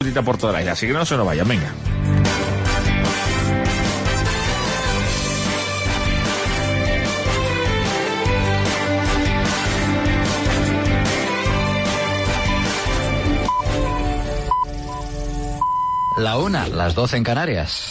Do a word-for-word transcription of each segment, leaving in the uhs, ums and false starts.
por toda la isla, así que no se nos vayan, venga. La una, las doce en Canarias.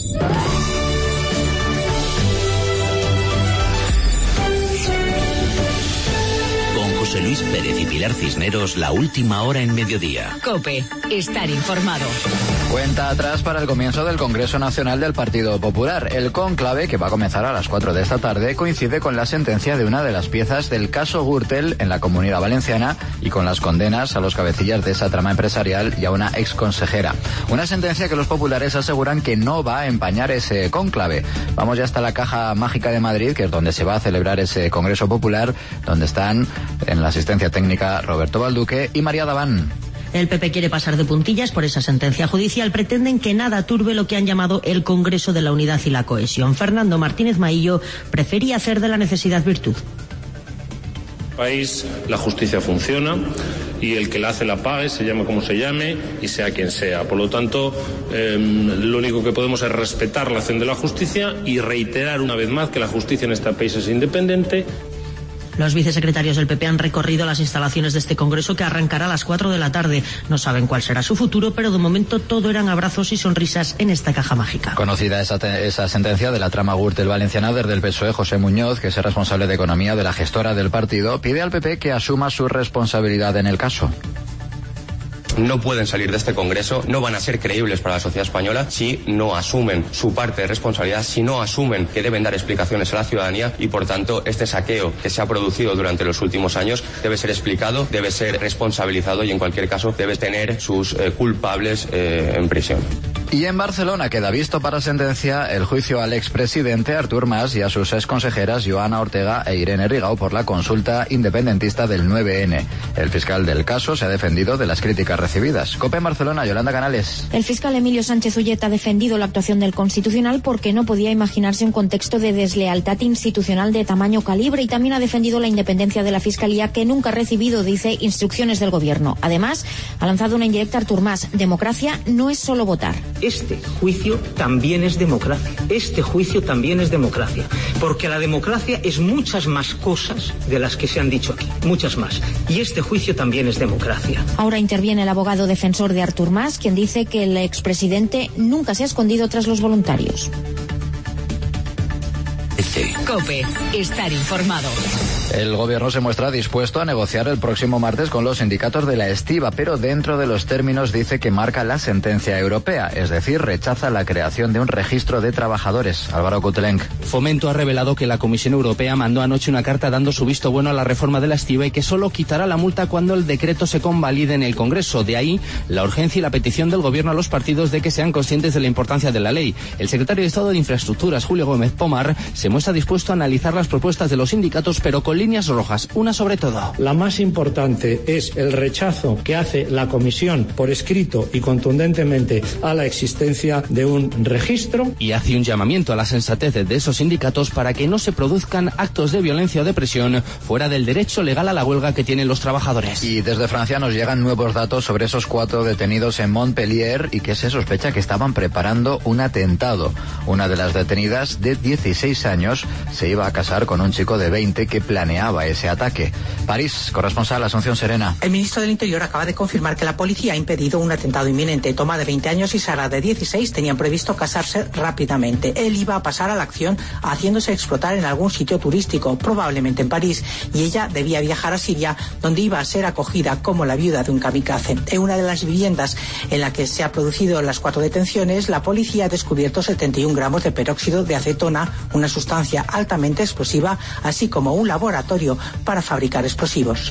José Luis Pérez y Pilar Cisneros, la última hora en mediodía. COPE, estar informado. Cuenta atrás para el comienzo del Congreso Nacional del Partido Popular. El cónclave, que va a comenzar a las cuatro de esta tarde, coincide con la sentencia de una de las piezas del caso Gürtel en la Comunidad Valenciana y con las condenas a los cabecillas de esa trama empresarial y a una exconsejera. Una sentencia que los populares aseguran que no va a empañar ese cónclave. Vamos ya hasta la Caja Mágica de Madrid, que es donde se va a celebrar ese Congreso Popular, donde están en la asistencia técnica Roberto Balduque y María Daván. El P P quiere pasar de puntillas por esa sentencia judicial. Pretenden que nada turbe lo que han llamado el Congreso de la Unidad y la Cohesión. Fernando Martínez Maillo prefería hacer de la necesidad virtud. País, la justicia funciona y el que la hace la pague, se llame como se llame y sea quien sea. Por lo tanto, eh, lo único que podemos es respetar la acción de la justicia y reiterar una vez más que la justicia en este país es independiente. Los vicesecretarios del P P han recorrido las instalaciones de este congreso que arrancará a las cuatro de la tarde. No saben cuál será su futuro, pero de momento todo eran abrazos y sonrisas en esta caja mágica. Conocida esa, esa sentencia de la trama Gürtel valenciana, desde el P S O E, José Muñoz, que es el responsable de economía de la gestora del partido, pide al P P que asuma su responsabilidad en el caso. No pueden salir de este Congreso, no van a ser creíbles para la sociedad española si no asumen su parte de responsabilidad, si no asumen que deben dar explicaciones a la ciudadanía y, por tanto, este saqueo que se ha producido durante los últimos años debe ser explicado, debe ser responsabilizado y, en cualquier caso, debe tener sus eh, culpables eh, en prisión. Y en Barcelona queda visto para sentencia el juicio al expresidente Artur Mas y a sus exconsejeras Joana Ortega e Irene Rigau por la consulta independentista del nueve ene. El fiscal del caso se ha defendido de las críticas recibidas. COPE en Barcelona, Yolanda Canales. El fiscal Emilio Sánchez Ullet ha defendido la actuación del Constitucional porque no podía imaginarse un contexto de deslealtad institucional de tamaño calibre, y también ha defendido la independencia de la Fiscalía, que nunca ha recibido, dice, instrucciones del Gobierno. Además, ha lanzado una indirecta a Artur Mas. Democracia no es solo votar. Este juicio también es democracia. Este juicio también es democracia. Porque la democracia es muchas más cosas de las que se han dicho aquí. Muchas más. Y este juicio también es democracia. Ahora interviene el abogado defensor de Artur Mas, quien dice que el expresidente nunca se ha escondido tras los voluntarios. COPE, estar informado. El gobierno se muestra dispuesto a negociar el próximo martes con los sindicatos de la estiba, pero dentro de los términos, dice, que marca la sentencia europea, es decir, rechaza la creación de un registro de trabajadores. Álvaro Coutelenc. Fomento ha revelado que la Comisión Europea mandó anoche una carta dando su visto bueno a la reforma de la estiba y que solo quitará la multa cuando el decreto se convalide en el Congreso. De ahí la urgencia y la petición del gobierno a los partidos de que sean conscientes de la importancia de la ley. El secretario de Estado de Infraestructuras, Julio Gómez Pomar, se muestra dispuesto a analizar las propuestas de los sindicatos, pero con líneas rojas, una sobre todo. La más importante es el rechazo que hace la Comisión por escrito y contundentemente a la existencia de un registro. Y hace un llamamiento a la sensatez de esos sindicatos para que no se produzcan actos de violencia o de presión fuera del derecho legal a la huelga que tienen los trabajadores. Y desde Francia nos llegan nuevos datos sobre esos cuatro detenidos en Montpellier y que se sospecha que estaban preparando un atentado. Una de las detenidas, de dieciséis años, se iba a casar con un chico de veinte que planeaba ese ataque. París, corresponsal Asunción Serena. El ministro del Interior acaba de confirmar que la policía ha impedido un atentado inminente. Toma, de veinte años, y Sara, de dieciséis, tenían previsto casarse rápidamente. Él iba a pasar a la acción haciéndose explotar en algún sitio turístico, probablemente en París, y ella debía viajar a Siria, donde iba a ser acogida como la viuda de un kamikaze. En una de las viviendas en la que se han producido las cuatro detenciones, la policía ha descubierto setenta y un gramos de peróxido de acetona, una sustancia altamente explosiva, así como un laboratorio para fabricar explosivos.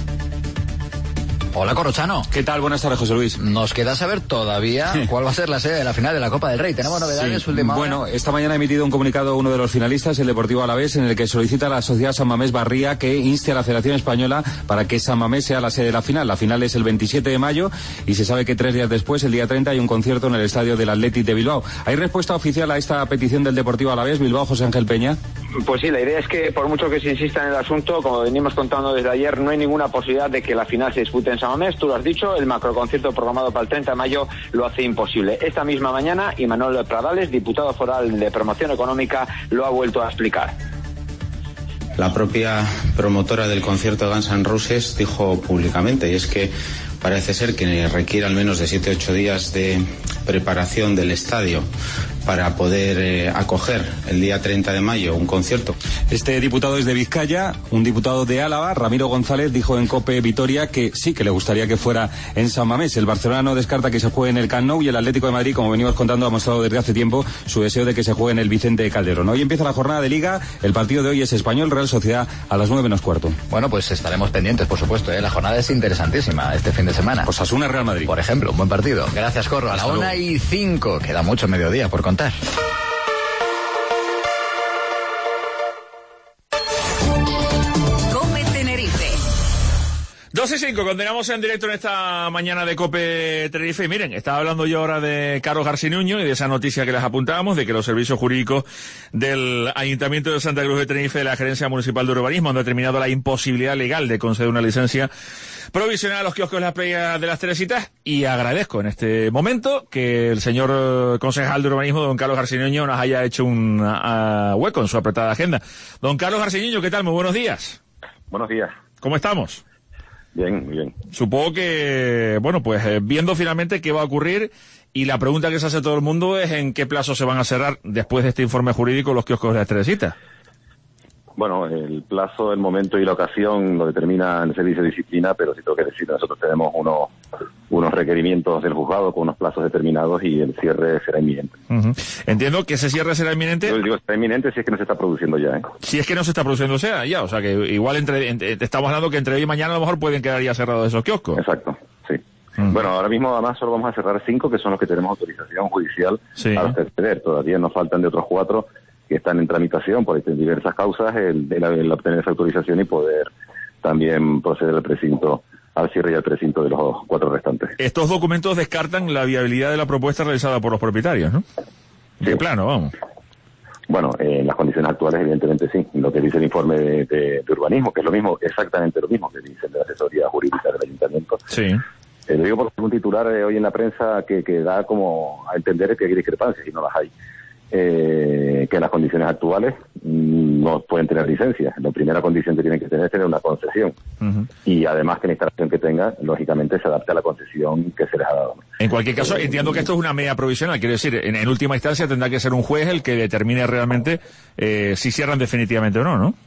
Hola, Corrochano. ¿Qué tal? Buenas tardes, José Luis. Nos queda saber todavía cuál va a ser la sede de la final de la Copa del Rey. ¿Tenemos novedades? Sí. Última hora. Bueno, esta mañana ha emitido un comunicado uno de los finalistas, el Deportivo Alavés, en el que solicita a la sociedad San Mamés Barría que inste a la Federación Española para que San Mamés sea la sede de la final. La final es el veintisiete de mayo y se sabe que tres días después, el día treinta, hay un concierto en el estadio del Athletic de Bilbao. ¿Hay respuesta oficial a esta petición del Deportivo Alavés? Bilbao, José Ángel Peña. Pues sí, la idea es que por mucho que se insista en el asunto, como venimos contando desde ayer, no hay ninguna posibilidad de que la final se dispute en San Mamés. Tú lo has dicho, el macroconcierto programado para el treinta de mayo lo hace imposible. Esta misma mañana, Imanol Pradales, diputado foral de Promoción Económica, lo ha vuelto a explicar. La propia promotora del concierto de Guns N' Roses dijo públicamente, y es que parece ser que requiere al menos de siete u ocho días de preparación del estadio para poder eh, acoger el día treinta de mayo un concierto. Este diputado es de Vizcaya, un diputado de Álava, Ramiro González, dijo en COPE Vitoria que sí, que le gustaría que fuera en San Mamés. El Barcelona no descarta que se juegue en el Camp Nou y el Atlético de Madrid, como venimos contando, ha mostrado desde hace tiempo su deseo de que se juegue en el Vicente Calderón. Hoy empieza la jornada de Liga, el partido de hoy es Español Real Sociedad a las nueve menos cuarto. Bueno, pues estaremos pendientes, por supuesto, ¿eh? La jornada es interesantísima este fin de semana. Osasuna Real Madrid. Por ejemplo, un buen partido. Gracias, Corro. A la una y cinco, queda mucho mediodía por contar. dos y cinco, continuamos en directo en esta mañana de COPE Tenerife. Y miren, estaba hablando yo ahora de Carlos Garcinuño y de esa noticia que les apuntábamos, de que los servicios jurídicos del Ayuntamiento de Santa Cruz de Tenerife, de la Gerencia Municipal de Urbanismo, han determinado la imposibilidad legal de conceder una licencia provisional a los kioscos de las playas de las Teresitas. Y agradezco en este momento que el señor concejal de Urbanismo, don Carlos Garcinuño, nos haya hecho un uh, hueco en su apretada agenda. Don Carlos Garcinuño, ¿qué tal? Muy buenos días. Buenos días. ¿Cómo estamos? Bien, muy bien. Supongo que, bueno, pues eh, viendo finalmente qué va a ocurrir, y la pregunta que se hace todo el mundo es en qué plazo se van a cerrar después de este informe jurídico los kioscos de las Teresitas. Bueno, el plazo, el momento y la ocasión lo determina el servicio de disciplina, pero sí tengo que decir, nosotros tenemos unos, unos requerimientos del juzgado con unos plazos determinados y el cierre será inminente. Uh-huh. Entiendo que ese cierre será inminente. Yo digo, será inminente si es que no se está produciendo ya, ¿eh? Si es que no se está produciendo sea, ya, o sea que igual entre, entre estamos hablando que entre hoy y mañana a lo mejor pueden quedar ya cerrados esos kioscos. Exacto, sí. Uh-huh. Bueno, ahora mismo además solo vamos a cerrar cinco, que son los que tenemos autorización judicial sí. para acceder. Todavía nos faltan de otros cuatro que están en tramitación por diversas causas, el, el, el obtener esa autorización y poder también proceder al precinto, al cierre y al precinto de los cuatro restantes. Estos documentos descartan la viabilidad de la propuesta realizada por los propietarios, ¿no? De sí. plano, vamos. Bueno, eh, en las condiciones actuales, evidentemente sí. Lo que dice el informe de, de, de urbanismo, que es lo mismo, exactamente lo mismo que dice la asesoría jurídica del ayuntamiento. Sí. Eh, lo digo porque un titular eh, hoy en la prensa que, que da como a entender que hay discrepancias y no las hay. Eh, que en las condiciones actuales mmm, no pueden tener licencia. La primera condición que tienen que tener es tener una concesión. Uh-huh. Y además que la instalación que tenga, lógicamente, se adapte a la concesión que se les ha dado. En cualquier caso, entiendo que esto es una medida provisional. Quiero decir, en, en última instancia tendrá que ser un juez el que determine realmente eh, si cierran definitivamente o no, ¿no?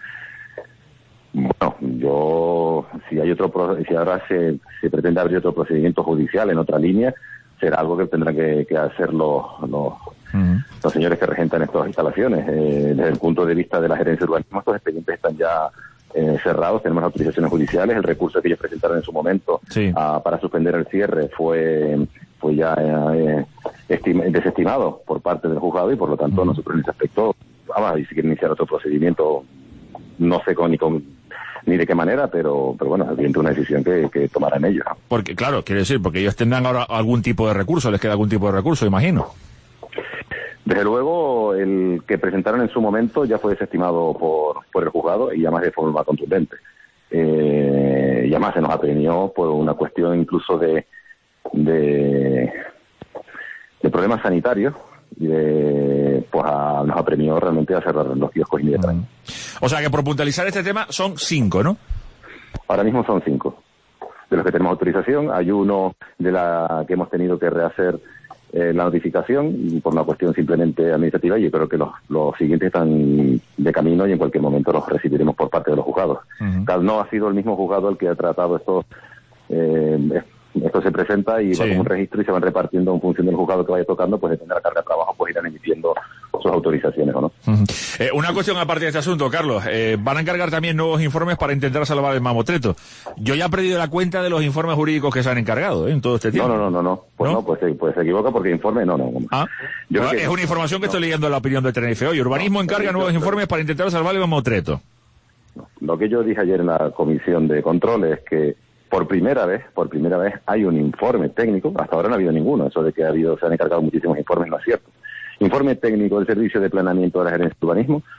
Bueno, yo, si hay otro, si ahora se, se pretende abrir otro procedimiento judicial en otra línea, será algo que tendrán que, que hacer los, los Uh-huh. los señores que regentan estas instalaciones. Eh, desde el punto de vista de la gerencia de urbanismo, estos expedientes están ya eh, cerrados, tenemos autorizaciones judiciales, el recurso que ellos presentaron en su momento sí. a, para suspender el cierre fue fue ya eh, estima, desestimado por parte del juzgado y por lo tanto uh-huh. nosotros en ese aspecto, vamos, y si quieren iniciar otro procedimiento, no sé con ni con ni de qué manera, pero pero bueno, es evidente una decisión que, que tomarán ellos, ¿no? Porque, claro, quiero decir, porque ellos tendrán ahora algún tipo de recurso, les queda algún tipo de recurso, imagino. Desde luego, el que presentaron en su momento ya fue desestimado por, por el juzgado y además de forma contundente. Eh, y además se nos apremió por una cuestión incluso de, de, de problemas sanitarios y de, pues a, nos apremió realmente a cerrar los kioscos inmediatamente. O sea que por puntualizar este tema son cinco, ¿no? Ahora mismo son cinco. De los que tenemos autorización, hay uno de la que hemos tenido que rehacer Eh, la notificación y por una cuestión simplemente administrativa, y yo creo que los, los siguientes están de camino y en cualquier momento los recibiremos por parte de los juzgados. Uh-huh. No ha sido el mismo juzgado el que ha tratado esto. Eh, esto se presenta y sí. va con un registro y se van repartiendo en función del juzgado que vaya tocando, pues depende de la carga de trabajo, pues irán emitiendo sus autorizaciones o no. Uh-huh. Eh, una cuestión aparte de este asunto, Carlos, eh, van a encargar también nuevos informes para intentar salvar el mamotreto. Yo ya he perdido la cuenta de los informes jurídicos que se han encargado ¿eh? en todo este tiempo. No, no, no, no, no. Pues ¿no? no, pues, pues se equivoca porque informe no, no. Ah, Yo bueno, es una información que no. estoy leyendo en la opinión de Tenerife hoy. Urbanismo no, encarga nuevos informes para intentar salvar el mamotreto. No. Lo que yo dije ayer en la comisión de control es que por primera vez, por primera vez hay un informe técnico, hasta ahora no ha habido ninguno, eso de que ha habido, se han encargado muchísimos informes no es cierto. Informe técnico del Servicio de Planeamiento de la Gerencia de Urbanismo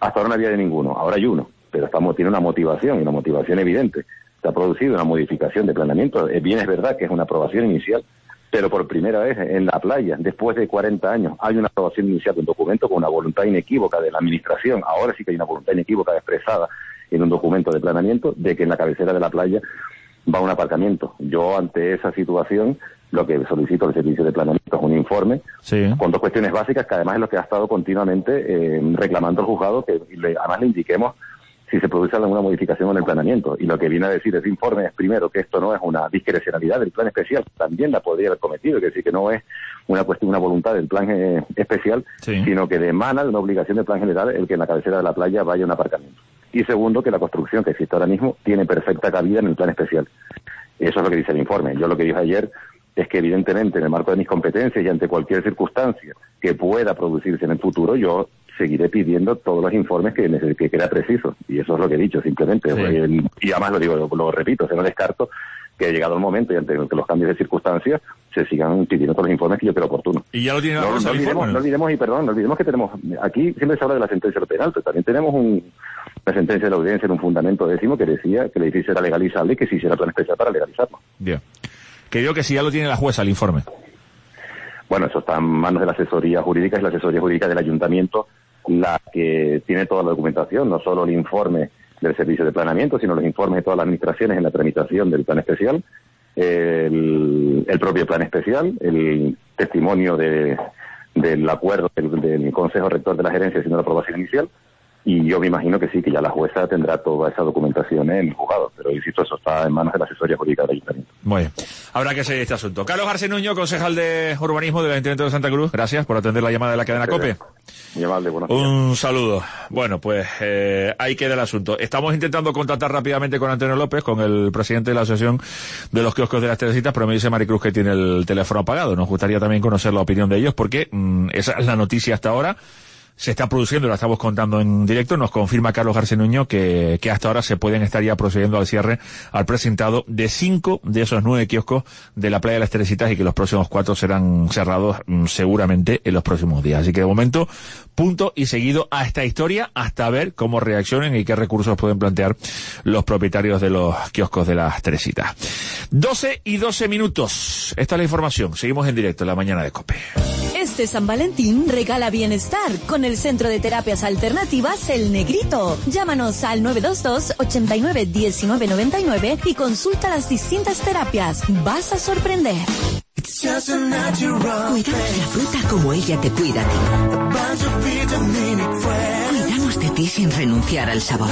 Hasta ahora no había de ninguno, ahora hay uno, pero estamos, tiene una motivación, y una motivación evidente. Se ha producido una modificación de planeamiento, bien es verdad que es una aprobación inicial, pero por primera vez en la playa, después de cuarenta años, hay una aprobación inicial de un documento con una voluntad inequívoca de la Administración, ahora sí que hay una voluntad inequívoca expresada en un documento de planeamiento, de que en la cabecera de la playa va un aparcamiento. Yo, ante esa situación, lo que solicito al Servicio de Planeamiento es un informe sí. con dos cuestiones básicas, que además es lo que ha estado continuamente eh, reclamando el juzgado, que le, además le indiquemos si se produce alguna modificación en el planeamiento. Y lo que viene a decir ese informe es, primero, que esto no es una discrecionalidad del plan especial, también la podría haber cometido, es decir, que no es una cuestión, una voluntad del plan eh, especial, sí. sino que demana de una obligación del plan general el que en la cabecera de la playa vaya un aparcamiento. Y segundo, que la construcción que existe ahora mismo tiene perfecta cabida en el plan especial. Eso es lo que dice el informe. Yo lo que dije ayer es que evidentemente en el marco de mis competencias y ante cualquier circunstancia que pueda producirse en el futuro, yo seguiré pidiendo todos los informes que, que crea preciso. Y eso es lo que he dicho, simplemente. Sí. Y además lo digo, lo, lo repito, o sea, no descarto que llegado el momento y ante que los cambios de circunstancias se sigan pidiendo todos los informes que yo creo oportunos. Y ya lo tiene no, no, olvidemos, no olvidemos, y perdón, no olvidemos que tenemos, aquí siempre se habla de la sentencia del penal, pero también tenemos un, una sentencia de la audiencia en un fundamento décimo que decía que el edificio era legalizable y que se hiciera plan especial para legalizarlo. Bien. Que digo que si ya lo tiene la jueza el informe. Bueno, eso está en manos de la asesoría jurídica, es la asesoría jurídica del ayuntamiento la que tiene toda la documentación, no solo el informe del servicio de planeamiento, sino los informes de todas las administraciones en la tramitación del plan especial, el, el propio plan especial, el testimonio de, del acuerdo del, del Consejo Rector de la Gerencia haciendo la aprobación inicial, y yo me imagino que sí, que ya la jueza tendrá toda esa documentación en el juzgado, pero insisto, eso está en manos de la asesoría jurídica del ayuntamiento. Muy bien, habrá que seguir este asunto. Carlos García Nuño, concejal de urbanismo del Ayuntamiento de Santa Cruz, gracias por atender la llamada de la cadena COPE. Muy amable, buenos días. Un saludo. Bueno, pues eh, ahí queda el asunto. Estamos intentando contactar rápidamente con Antonio López, con el presidente de la Asociación de los Kioscos de las Teresitas, pero me dice Maricruz que tiene el teléfono apagado. Nos gustaría también conocer la opinión de ellos, porque mmm, esa es la noticia hasta ahora. Se está produciendo, la estamos contando en directo, nos confirma Carlos García Nuño que, que hasta ahora se pueden estar ya procediendo al cierre, al presentado de cinco de esos nueve kioscos de la playa de las Teresitas, y que los próximos cuatro serán cerrados mmm, seguramente en los próximos días. Así que de momento, punto y seguido a esta historia, hasta ver cómo reaccionen y qué recursos pueden plantear los propietarios de los kioscos de las Teresitas. doce y doce minutos. Esta es la información. Seguimos en directo en la mañana de COPE. Este San Valentín regala bienestar con el Centro de Terapias Alternativas El Negrito. Llámanos al nueve dos dos, ochenta y nueve, diecinueve noventa y nueve y consulta las distintas terapias. Vas a sorprender. Cuidamos la fruta como ella te cuida a ti. Cuidamos de ti sin renunciar al sabor.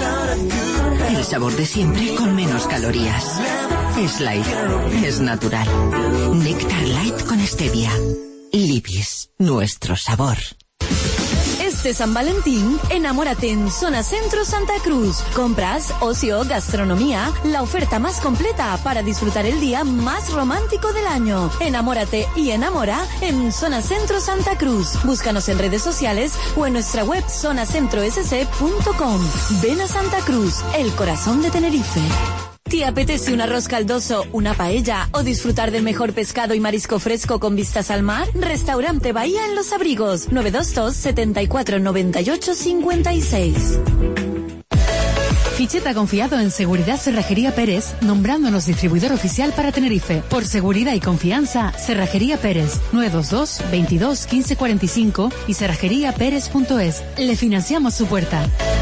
El sabor de siempre con menos calorías. Es light, es natural. Néctar Light con stevia. Libis, nuestro sabor. Este San Valentín, enamórate en Zona Centro Santa Cruz. Compras, ocio, gastronomía, la oferta más completa para disfrutar el día más romántico del año. Enamórate y enamora en Zona Centro Santa Cruz. Búscanos en redes sociales o en nuestra web zona centro s c punto com. Ven a Santa Cruz, el corazón de Tenerife. ¿Te apetece un arroz caldoso, una paella o disfrutar del mejor pescado y marisco fresco con vistas al mar? Restaurante Bahía en Los Abrigos, nueve dos dos, setenta y cuatro, noventa y ocho, cincuenta y seis. Ficheta ha confiado en Seguridad Cerrajería Pérez, nombrándonos distribuidor oficial para Tenerife. Por seguridad y confianza, Cerrajería Pérez, nueve dos dos, veintidós, quince cuarenta y cinco y cerrajería pérez punto es. Le financiamos su puerta.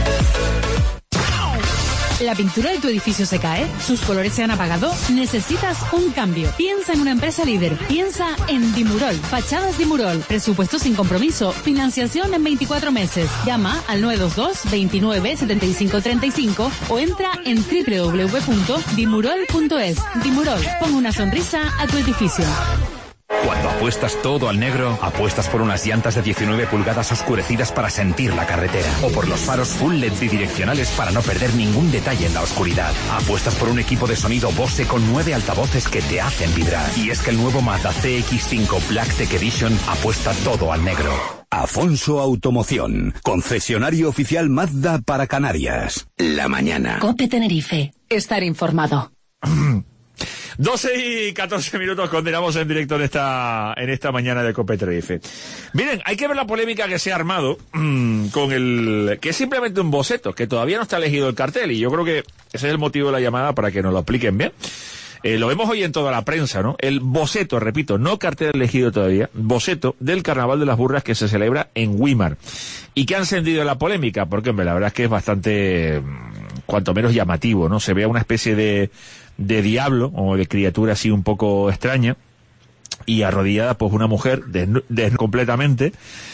¿La pintura de tu edificio se cae? ¿Sus colores se han apagado? ¿Necesitas un cambio? Piensa en una empresa líder. Piensa en Dimurol. Fachadas Dimurol. Presupuesto sin compromiso. Financiación en veinticuatro meses. Llama al nueve dos dos, veintinueve, setenta y cinco treinta y cinco o entra en doble u doble u doble u punto dimurol punto es. Dimurol. Pon una sonrisa a tu edificio. Cuando apuestas todo al negro, apuestas por unas llantas de diecinueve pulgadas oscurecidas para sentir la carretera, o por los faros full L E D bidireccionales para no perder ningún detalle en la oscuridad. Apuestas por un equipo de sonido Bose con nueve altavoces que te hacen vibrar. Y es que el nuevo Mazda C X cinco Black Tech Edition apuesta todo al negro. Afonso Automoción, concesionario oficial Mazda para Canarias. La mañana. COPE Tenerife. Estar informado. doce y catorce minutos condenamos en directo en esta en esta mañana de COPE Tenerife. Miren, hay que ver la polémica que se ha armado mmm, con el... que es simplemente un boceto, que todavía no está elegido el cartel, y yo creo que ese es el motivo de la llamada para que nos lo expliquen bien. Eh, lo vemos hoy en toda la prensa, ¿no? El boceto, repito, no cartel elegido todavía, boceto del Carnaval de las Burras que se celebra en Güímar. Y que ha encendido la polémica, porque, hombre, la verdad es que es bastante, cuanto menos llamativo, ¿no? Se ve una especie de, de diablo, o de criatura así un poco extraña, y arrodillada, pues, una mujer desnu- desnuda completamente.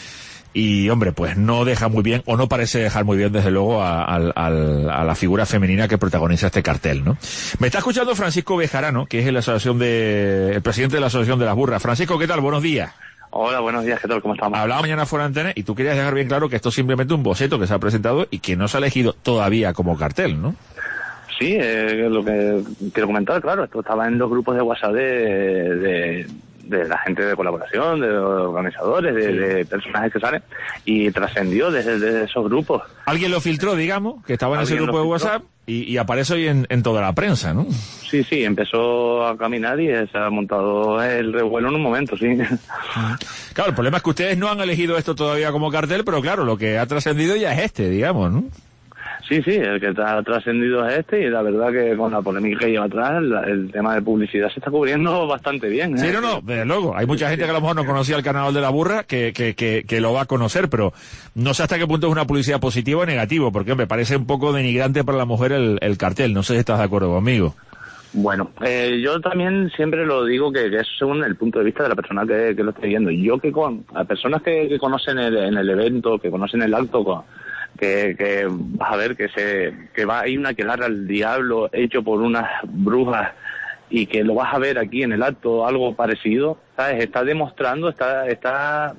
Y, hombre, pues no deja muy bien, o no parece dejar muy bien, desde luego, a, a, a, a la figura femenina que protagoniza este cartel, ¿no? Me está escuchando Francisco Bejarano, que es el, asociación de, el presidente de la Asociación de las Burras. Francisco, ¿qué tal? Buenos días. Hola, buenos días, ¿qué tal? ¿Cómo estamos? Hablaba mañana fuera de antena y tú querías dejar bien claro que esto es simplemente un boceto que se ha presentado y que no se ha elegido todavía como cartel, ¿no? Sí, eh, lo que quiero comentar, claro, esto estaba en los grupos de WhatsApp de... de... de la gente de colaboración, de organizadores, de, sí. de personajes que salen, y trascendió desde, desde esos grupos. Alguien lo filtró, digamos, que estaba en ese grupo de WhatsApp, y, y aparece hoy en, en toda la prensa, ¿no? Sí, sí, empezó a caminar y se ha montado el revuelo en un momento, sí. Claro, el problema es que ustedes no han elegido esto todavía como cartel, pero claro, lo que ha trascendido ya es este, digamos, ¿no? Sí, sí, el que ha trascendido es este, y la verdad que con la polémica que lleva atrás, la, el tema de publicidad se está cubriendo bastante bien, ¿eh? Sí, no, no, desde luego. Hay mucha gente que a lo mejor no conocía el Carnaval de la Burra, que, que, que, que lo va a conocer, pero no sé hasta qué punto es una publicidad positiva o negativa, porque me parece un poco denigrante para la mujer el, el cartel. No sé si estás de acuerdo conmigo. Bueno, eh, yo también siempre lo digo que, que es según el punto de vista de la persona que, que lo esté viendo. Y yo que con a personas que, que conocen el, en el evento, que conocen el acto, con, que, que vas a ver que se que va hay una aquelarre al diablo hecho por unas brujas, y que lo vas a ver aquí en el acto algo parecido, ¿sabes? Está demostrando, está está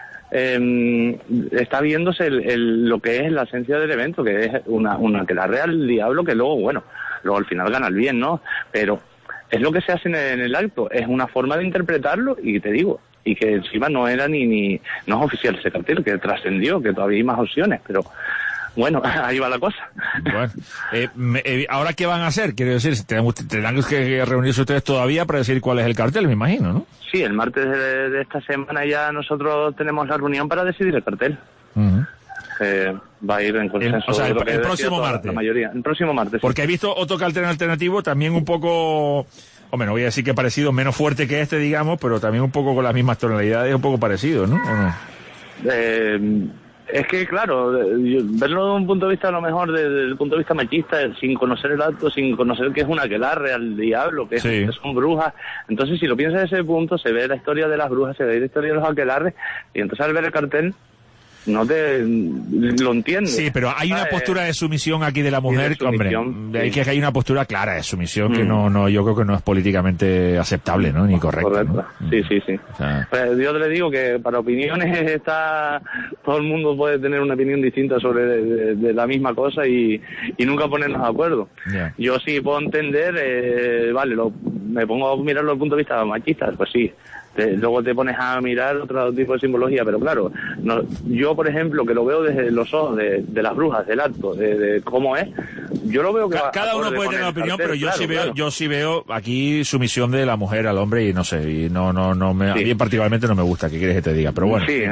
eh, está viéndose el, el, lo que es la esencia del evento, que es una, una aquelarre al diablo, que luego, bueno, luego al final gana el bien, ¿no? Pero es lo que se hace en el, en el acto, es una forma de interpretarlo, y te digo, y que encima no era ni, ni no es oficial ese cartel, que trascendió, que todavía hay más opciones, pero bueno, ahí va la cosa. Bueno, eh, me, eh, ¿ahora qué van a hacer? Quiero decir, tendrán que reunirse ustedes todavía para decir cuál es el cartel, me imagino, ¿no? Sí, el martes de, de esta semana ya nosotros tenemos la reunión para decidir el cartel. Uh-huh. Eh, va a ir en consenso. El, o sea, el, el próximo martes. La mayoría, el próximo martes. Porque sí. He visto otro cartel alternativo también un poco, hombre, no voy a decir que parecido, menos fuerte que este, digamos, pero también un poco con las mismas tonalidades, un poco parecido, ¿no? ¿O no? Eh, es que, claro, verlo desde un punto de vista, a lo mejor, desde el punto de vista machista, sin conocer el acto, sin conocer que es una aquelarre al diablo, que, sí. es, que son brujas. Entonces, si lo piensas desde ese punto, se ve la historia de las brujas, se ve la historia de los aquelarres, y entonces al ver el cartel, no te lo entiendes. Sí, pero hay una postura de sumisión aquí de la mujer, de hombre, sí. hay que hay una postura clara de sumisión mm. que no, no, yo creo que no es políticamente aceptable, ¿no? Ni correcto. Correcto. ¿no? Sí, sí, sí. O sea, pues yo le digo que para opiniones está, todo el mundo puede tener una opinión distinta sobre de, de, de la misma cosa y, y nunca ponernos de acuerdo. Yeah. Yo sí puedo entender, eh, vale, lo, me pongo a mirarlo desde el punto de vista machista, pues sí. Te, luego te pones a mirar otro tipo de simbología, pero claro, no, yo por ejemplo, que lo veo desde los ojos de, de las brujas, del acto, de, de cómo es, yo lo veo que... Cada, cada uno puede tener una opinión, cartel, pero yo claro, sí veo claro. yo sí veo aquí sumisión de la mujer al hombre y no sé, y no no no me, sí. a mí particularmente no me gusta, ¿qué quieres que te diga? Pero bueno. Sí,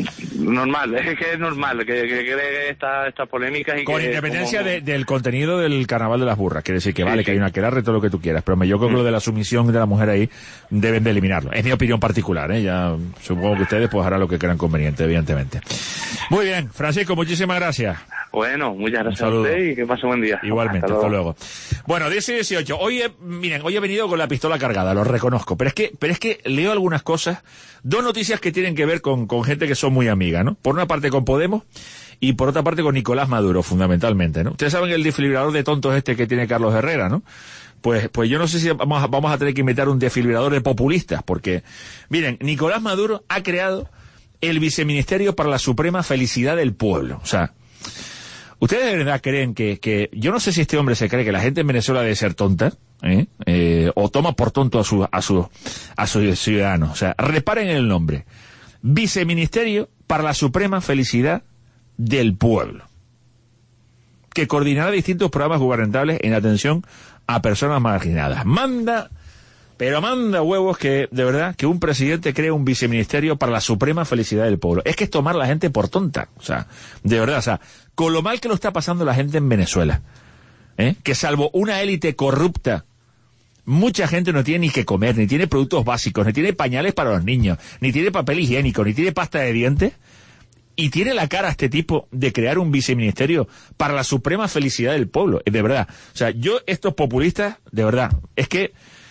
normal, es que es normal, que, que, que cree estas esta polémicas y con que... independencia como... de, del contenido del Carnaval de las Burras, quiere decir que sí, vale, sí. que hay una aquelarre, todo lo que tú quieras, pero yo creo que mm. lo de la sumisión de la mujer ahí deben de eliminarlo. Es mi opinión particular, ¿eh? Ya supongo que ustedes pues harán lo que crean conveniente, evidentemente. Muy bien, Francisco, muchísimas gracias. Bueno, muchas gracias a usted y que pase buen día. Igualmente, hasta luego. Hasta luego. Bueno, diez y dieciocho. Hoy, he, miren, hoy he venido con la pistola cargada, lo reconozco, pero es que, pero es que leo algunas cosas, dos noticias que tienen que ver con, con gente que son muy amigas, ¿no? Por una parte con Podemos y por otra parte con Nicolás Maduro, fundamentalmente, ¿no? Ustedes saben el desfibrilador de tontos este que tiene Carlos Herrera, ¿no? Pues, pues yo no sé si vamos a, vamos a tener que inventar un desfibrilador de populistas, porque, miren, Nicolás Maduro ha creado el Viceministerio para la Suprema Felicidad del Pueblo. O sea, ¿ustedes de verdad creen que, que, yo no sé si este hombre se cree que la gente en Venezuela debe ser tonta, ¿eh? Eh, o toma por tonto a su, a su, a sus ciudadanos? O sea, reparen en el nombre. Viceministerio para la Suprema Felicidad del Pueblo. que coordinará distintos programas gubernamentales en atención a personas marginadas. Manda, pero manda huevos que, de verdad, que un presidente cree un viceministerio para la suprema felicidad del pueblo. Es que es tomar a la gente por tonta. O sea, de verdad, o sea, con lo mal que lo está pasando la gente en Venezuela, ¿eh? Que salvo una élite corrupta, mucha gente no tiene ni que comer, ni tiene productos básicos, ni tiene pañales para los niños, ni tiene papel higiénico, ni tiene pasta de dientes, y tiene la cara este tipo de crear un viceministerio para la suprema felicidad del pueblo, de verdad. O sea, yo, estos populistas, de verdad, es que,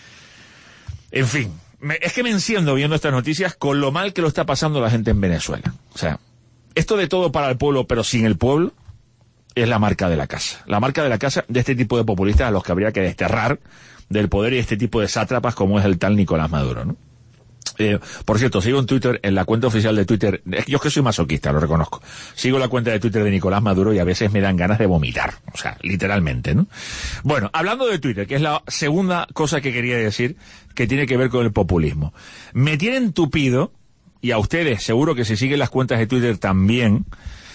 en fin, me, es que me enciendo viendo estas noticias con lo mal que lo está pasando la gente en Venezuela. O sea, esto de todo para el pueblo, pero sin el pueblo, es la marca de la casa. La marca de la casa de este tipo de populistas a los que habría que desterrar del poder y este tipo de sátrapas como es el tal Nicolás Maduro, ¿no? Eh, por cierto, sigo en Twitter, en la cuenta oficial de Twitter, yo es que soy masoquista, lo reconozco, sigo la cuenta de Twitter de Nicolás Maduro y a veces me dan ganas de vomitar, o sea, literalmente, ¿no? Bueno, hablando de Twitter, que es la segunda cosa que quería decir, que tiene que ver con el populismo. Me tienen tupido, y a ustedes seguro que si siguen las cuentas de Twitter también,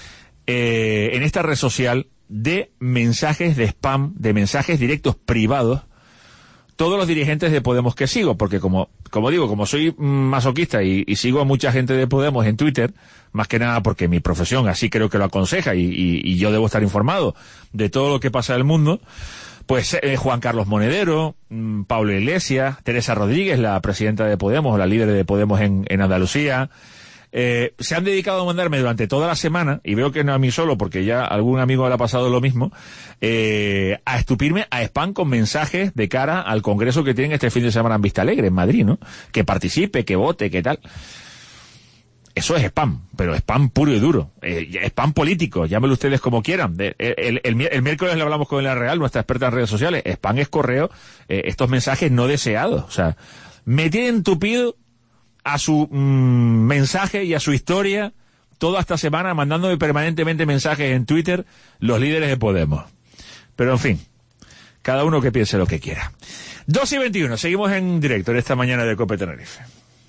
eh, en esta red social, de mensajes de spam, de mensajes directos privados, todos los dirigentes de Podemos que sigo, porque como como digo, como soy masoquista y, y sigo a mucha gente de Podemos en Twitter, más que nada porque mi profesión así creo que lo aconseja y, y, y yo debo estar informado de todo lo que pasa en el mundo, pues eh, Juan Carlos Monedero, mmm, Pablo Iglesias, Teresa Rodríguez, la presidenta de Podemos, la líder de Podemos en, en Andalucía, Eh, se han dedicado a mandarme durante toda la semana, y veo que no a mí solo, porque ya algún amigo le ha pasado lo mismo, eh, a estupirme a spam con mensajes de cara al congreso que tienen este fin de semana en Vista Alegre, en Madrid, ¿no? Que participe, que vote, que tal. Eso es spam, pero spam puro y duro. Eh, spam político, llámenlo ustedes como quieran. De, el, el, el miércoles le hablamos con la Real, nuestra experta en redes sociales. Spam es correo, eh, estos mensajes no deseados. O sea, me tienen tupido a su mmm, mensaje y a su historia toda esta semana, mandándome permanentemente mensajes en Twitter los líderes de Podemos. Pero en fin, cada uno que piense lo que quiera. dos y veintiuno, seguimos en directo en esta mañana de COPE Tenerife.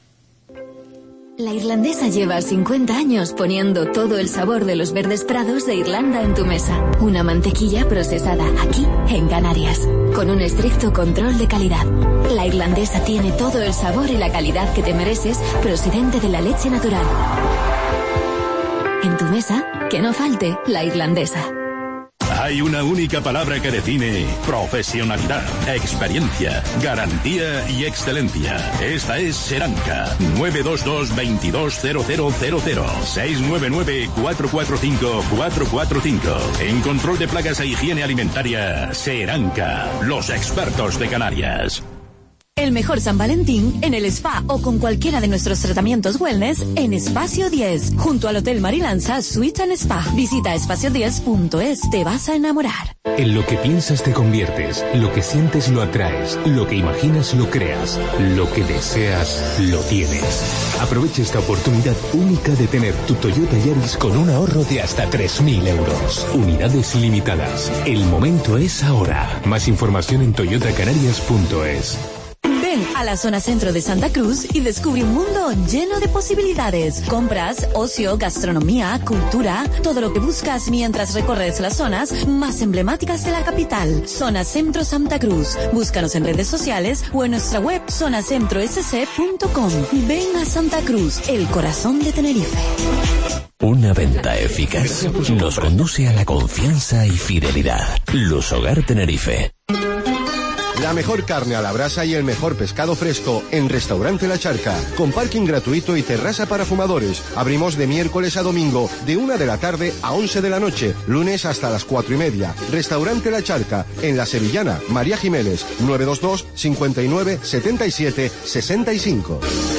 La irlandesa lleva cincuenta años poniendo todo el sabor de los verdes prados de Irlanda en tu mesa. Una mantequilla procesada aquí, en Canarias, con un estricto control de calidad. La irlandesa tiene todo el sabor y la calidad que te mereces, procedente de la leche natural. En tu mesa, que no falte la irlandesa. Hay una única palabra que define profesionalidad, experiencia, garantía y excelencia. Esta es Seranca. nueve dos dos, veintidós, cero cero cero cero. seis nueve nueve, cuatro cuatro cinco, cuatro cuatro cinco. En control de plagas e higiene alimentaria, Seranca. Los expertos de Canarias. El mejor San Valentín en el spa o con cualquiera de nuestros tratamientos wellness en Espacio diez, junto al Hotel Marilanza Suite and Spa. Visita espacio diez punto es, te vas a enamorar. En lo que piensas te conviertes, lo que sientes lo atraes, lo que imaginas lo creas, lo que deseas lo tienes. Aprovecha esta oportunidad única de tener tu Toyota Yaris con un ahorro de hasta tres mil euros. Unidades limitadas. El momento es ahora. Más información en toyota canarias punto es. Ven a la zona centro de Santa Cruz y descubre un mundo lleno de posibilidades. Compras, ocio, gastronomía, cultura, todo lo que buscas mientras recorres las zonas más emblemáticas de la capital. Zona Centro Santa Cruz. Búscanos en redes sociales o en nuestra web zona centro s c punto com. Ven a Santa Cruz, el corazón de Tenerife. Una venta eficaz nos conduce a la confianza y fidelidad. Luz Hogar Tenerife. La mejor carne a la brasa y el mejor pescado fresco en Restaurante La Charca, con parking gratuito y terraza para fumadores. Abrimos de miércoles a domingo, de una de la tarde a once de la noche, lunes hasta las cuatro y media. Restaurante La Charca, en La Sevillana, María Jiménez, nueve dos dos, cincuenta y nueve, setenta y siete, sesenta y cinco.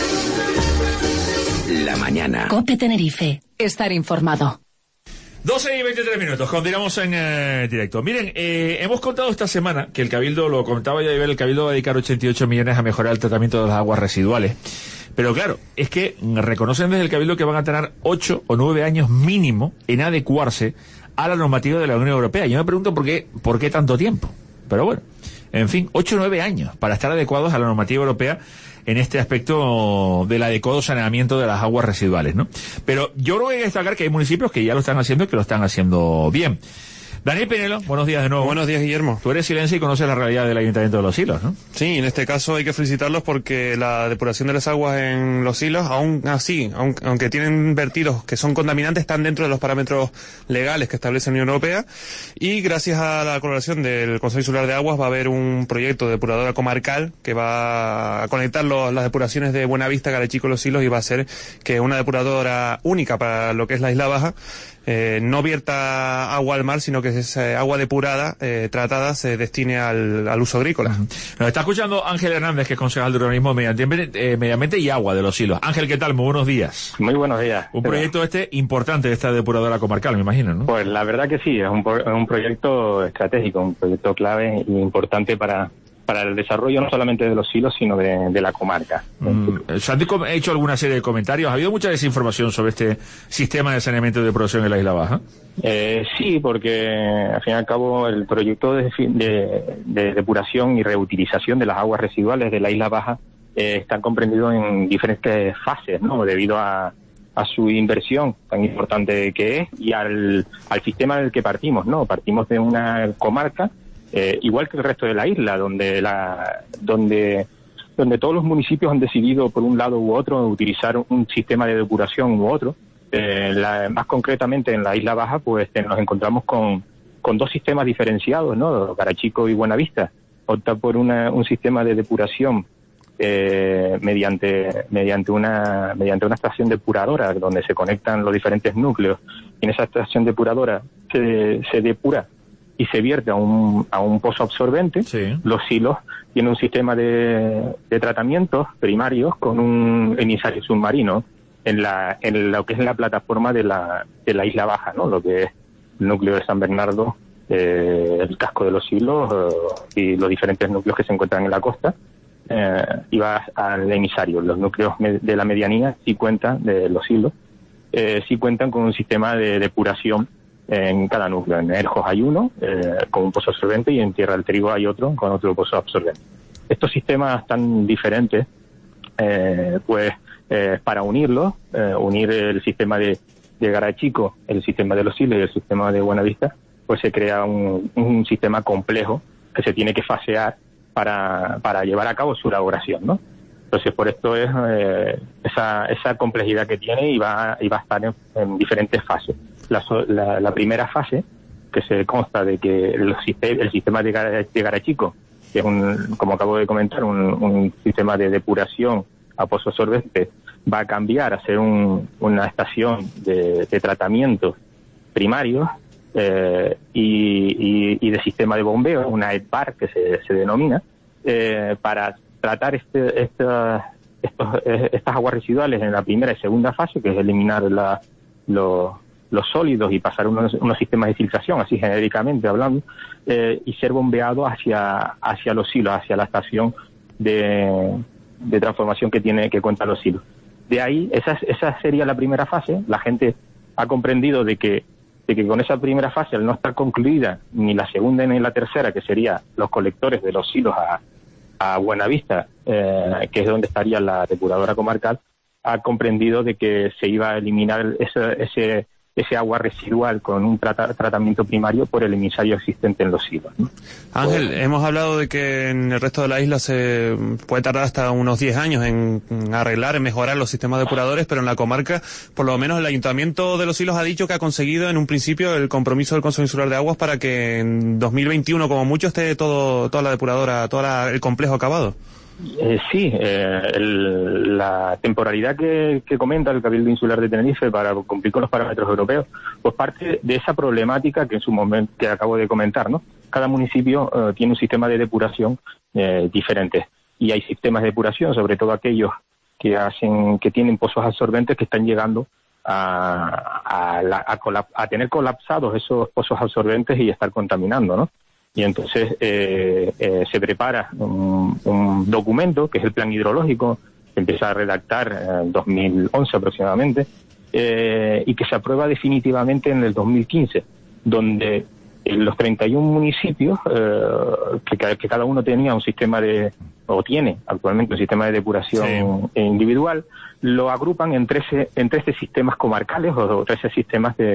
La mañana. COPE Tenerife. Estar informado. doce y veintitrés minutos, continuamos en eh, directo. Miren, eh, hemos contado esta semana que el Cabildo, lo comentaba ya de ver, el Cabildo va a dedicar ochenta y ocho millones a mejorar el tratamiento de las aguas residuales. Pero claro, es que reconocen desde el Cabildo que van a tener ocho o nueve años mínimo en adecuarse a la normativa de la Unión Europea. Yo me pregunto por qué, por qué tanto tiempo. Pero bueno, en fin, ocho o nueve años para estar adecuados a la normativa europea en este aspecto del adecuado saneamiento de las aguas residuales, ¿no? Pero yo creo que hay que destacar que hay municipios que ya lo están haciendo y que lo están haciendo bien. Daniel Pinelo, buenos días de nuevo. Buenos días, Guillermo. Tú eres silencio y conoces la realidad del Ayuntamiento de Los Silos, ¿no? Sí, en este caso hay que felicitarlos porque la depuración de las aguas en Los Silos, aún así, aun, aunque tienen vertidos que son contaminantes, están dentro de los parámetros legales que establece la Unión Europea, y gracias a la colaboración del Consejo Insular de Aguas va a haber un proyecto de depuradora comarcal que va a conectar los, las depuraciones de Buenavista, Garachico y Los Silos, y va a hacer que una depuradora única para lo que es la Isla Baja Eh, no vierta agua al mar, sino que es eh, agua depurada, eh, tratada, se destine al, al uso agrícola. Uh-huh. Nos está escuchando Ángel Hernández, que es concejal de urbanismo, medio ambiente, eh, medio ambiente y agua de Los Silos. Ángel, ¿qué tal? Muy buenos días. Muy buenos días. Un proyecto este importante de esta depuradora comarcal, me imagino, ¿no? Pues la verdad que sí, es un, es un proyecto estratégico, un proyecto clave y importante para para el desarrollo no solamente de Los Silos, sino de, de la comarca. Mm, ¿Se han hecho alguna serie de comentarios? ¿Ha habido mucha desinformación sobre este sistema de saneamiento y depuración en la Isla Baja? Eh, sí, porque al fin y al cabo el proyecto de, de, de depuración y reutilización de las aguas residuales de la Isla Baja eh, está comprendido en diferentes fases, ¿no? Debido a, a su inversión tan importante que es y al, al sistema del que partimos, ¿no? Partimos de una comarca Eh, igual que el resto de la isla, donde la donde donde todos los municipios han decidido por un lado u otro utilizar un sistema de depuración u otro. Eh, la, más concretamente en la Isla Baja, pues eh, nos encontramos con con dos sistemas diferenciados, ¿no? Garachico y Buenavista opta por una, un sistema de depuración eh, mediante mediante una mediante una estación depuradora donde se conectan los diferentes núcleos. Y en esa estación depuradora se, se depura y se vierte a un, a un pozo absorbente. Sí. Los Silos tienen un sistema de, de tratamientos primarios con un emisario submarino en la en lo que es la plataforma de la de la Isla Baja, ¿no? Lo que es el núcleo de San Bernardo, eh, el casco de Los Silos eh, y los diferentes núcleos que se encuentran en la costa, eh, y va al emisario. Los núcleos de la medianía sí cuentan, de Los Silos, eh, sí cuentan con un sistema de depuración en cada núcleo. En Erjos hay uno eh, con un pozo absorbente y en Tierra del Trigo hay otro con otro pozo absorbente. Estos sistemas tan diferentes, eh, pues eh, para unirlos, eh, unir el sistema de, de Garachico, el sistema de Los Silos y el sistema de Buenavista, pues se crea un, un sistema complejo que se tiene que fasear para, para llevar a cabo su elaboración, ¿no? Entonces, por esto es eh, esa, esa complejidad que tiene y va, y va a estar en, en diferentes fases. La, la, la primera fase, que se consta de que el, el sistema de, de Garachico, que es, un, como acabo de comentar, un, un sistema de depuración a pozo absorbente, va a cambiar a ser un, una estación de, de tratamientos primarios eh, y, y, y de sistema de bombeo, una E P A R que se, se denomina, eh, para tratar este, esta, estos, estas aguas residuales en la primera y segunda fase, que es eliminar la, los, los sólidos y pasar unos, unos sistemas de filtración, así genéricamente hablando, eh, y ser bombeado hacia, hacia Los Silos, hacia la estación de, de transformación que tiene que cuenta Los Silos. De ahí, esa, esa sería la primera fase. La gente ha comprendido de que, de que con esa primera fase, al no estar concluida ni la segunda ni la tercera, que sería los colectores de Los Silos a a Buenavista, eh, que es donde estaría la depuradora comarcal, ha comprendido de que se iba a eliminar ese, ese, ese agua residual con un trata, tratamiento primario por el emisario existente en Los Silos, ¿no? Ángel, pues, hemos hablado de que en el resto de la isla se puede tardar hasta unos diez años en arreglar, en mejorar los sistemas depuradores, pero en la comarca, por lo menos el Ayuntamiento de Los Silos ha dicho que ha conseguido en un principio el compromiso del Consejo Insular de Aguas para que en dos mil veintiuno, como mucho, esté todo toda la depuradora, todo el complejo acabado. Eh, sí, eh, el, la temporalidad que, que comenta el Cabildo Insular de Tenerife para cumplir con los parámetros europeos, pues parte de esa problemática que en su momento que acabo de comentar, ¿no? Cada municipio eh, tiene un sistema de depuración eh, diferente y hay sistemas de depuración, sobre todo aquellos que hacen, que tienen pozos absorbentes que están llegando a, a, la, a, colap- a tener colapsados esos pozos absorbentes y estar contaminando, ¿no? Y entonces eh, eh, se prepara un, un documento, que es el plan hidrológico, que empieza a redactar en dos mil once aproximadamente, eh, y que se aprueba definitivamente en el dos mil quince, donde en los treinta y uno municipios, eh, que, que cada uno tenía un sistema de, o tiene actualmente un sistema de depuración sí. individual, lo agrupan en trece, en trece sistemas comarcales o trece sistemas de,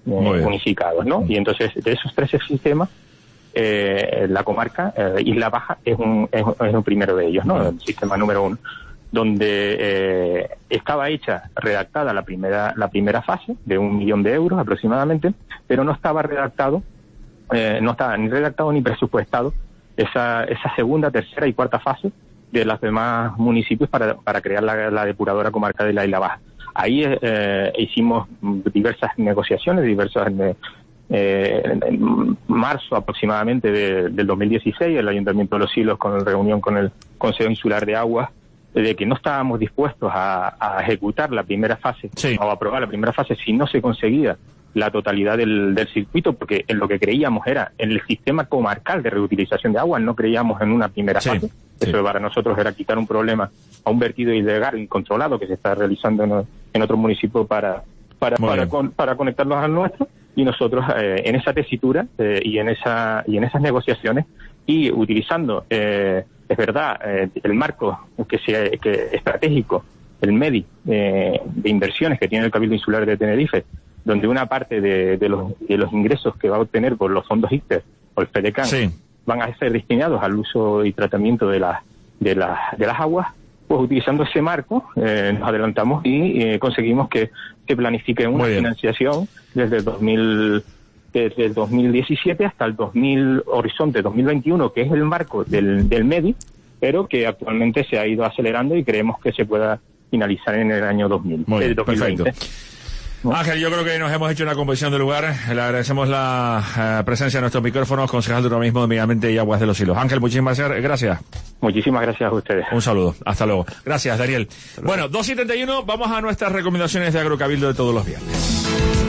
eh, unificados, ¿no? Y entonces, de esos trece sistemas, eh, la comarca eh, Isla Baja es un es, es el primero de ellos, ¿no? El sistema número uno, donde eh, estaba hecha, redactada la primera la primera fase de un millón de euros aproximadamente, pero no estaba redactado, eh, no estaba ni redactado ni presupuestado esa esa segunda, tercera y cuarta fase de los demás municipios para, para crear la, la depuradora comarcal de la Isla Baja. Ahí eh, hicimos diversas negociaciones, diversas eh, eh, en marzo aproximadamente de, del dos mil dieciséis, el Ayuntamiento de Los Silos, con reunión con el Consejo Insular de Aguas, de que no estábamos dispuestos a, a ejecutar la primera fase, sí, o a aprobar la primera fase si no se conseguía la totalidad del, del circuito, porque en lo que creíamos era en el sistema comarcal de reutilización de aguas, no creíamos en una primera sí, fase. Sí. Eso para nosotros era quitar un problema a un vertido ilegal, incontrolado, que se está realizando en, en otros municipios para para para, con, para conectarlos al nuestro, y nosotros eh, en esa tesitura eh, y en esa y en esas negociaciones, y utilizando eh, es verdad eh, el marco que sea que estratégico, el MEDI eh, de inversiones que tiene el Cabildo Insular de Tenerife, donde una parte de, de, los, de los ingresos que va a obtener por los fondos ICTER o el FEDECAN sí, van a ser destinados al uso y tratamiento de, la, de, la, de las aguas, pues utilizando ese marco eh, nos adelantamos y eh, conseguimos que se planifique una financiación desde el dos mil, desde el dos mil diecisiete hasta el dos mil, horizonte dos mil veintiuno, que es el marco del, del MEDI, pero que actualmente se ha ido acelerando y creemos que se pueda finalizar en el año dos mil, Muy el dos mil veinte. Perfecto. Ángel, yo creo que nos hemos hecho una composición del lugar. Le agradecemos la uh, presencia de nuestros micrófonos, concejal de Urbanismo de Medio Ambiente y Aguas de los Silos. Ángel, muchísimas gracias. Muchísimas gracias a ustedes. Un saludo. Hasta luego. Gracias, Daniel. Bueno, dos setenta y uno, vamos a nuestras recomendaciones de Agrocabildo de todos los viernes.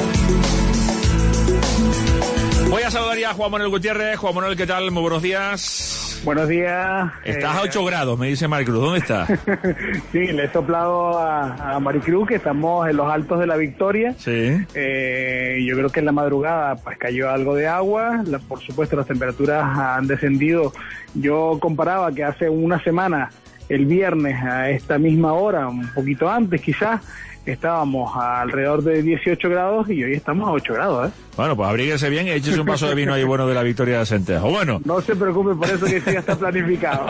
Voy a saludar ya a Juan Manuel Gutiérrez. Juan Manuel, ¿qué tal? Muy buenos días. Buenos días. Estás eh... a ocho grados, me dice Maricruz. ¿Dónde estás? Sí, le he soplado a, a Maricruz que estamos en los altos de la Victoria. Sí. Eh, yo creo que en la madrugada pues cayó algo de agua. La, por supuesto, las temperaturas han descendido. Yo comparaba que hace una semana, el viernes, a esta misma hora, un poquito antes quizás, estábamos a alrededor de dieciocho grados y hoy estamos a ocho grados, ¿eh? Bueno, pues abríguese bien y échese un vaso de vino ahí bueno de la Victoria de Centejo. Bueno. No se preocupe, por eso que sí ya está planificado.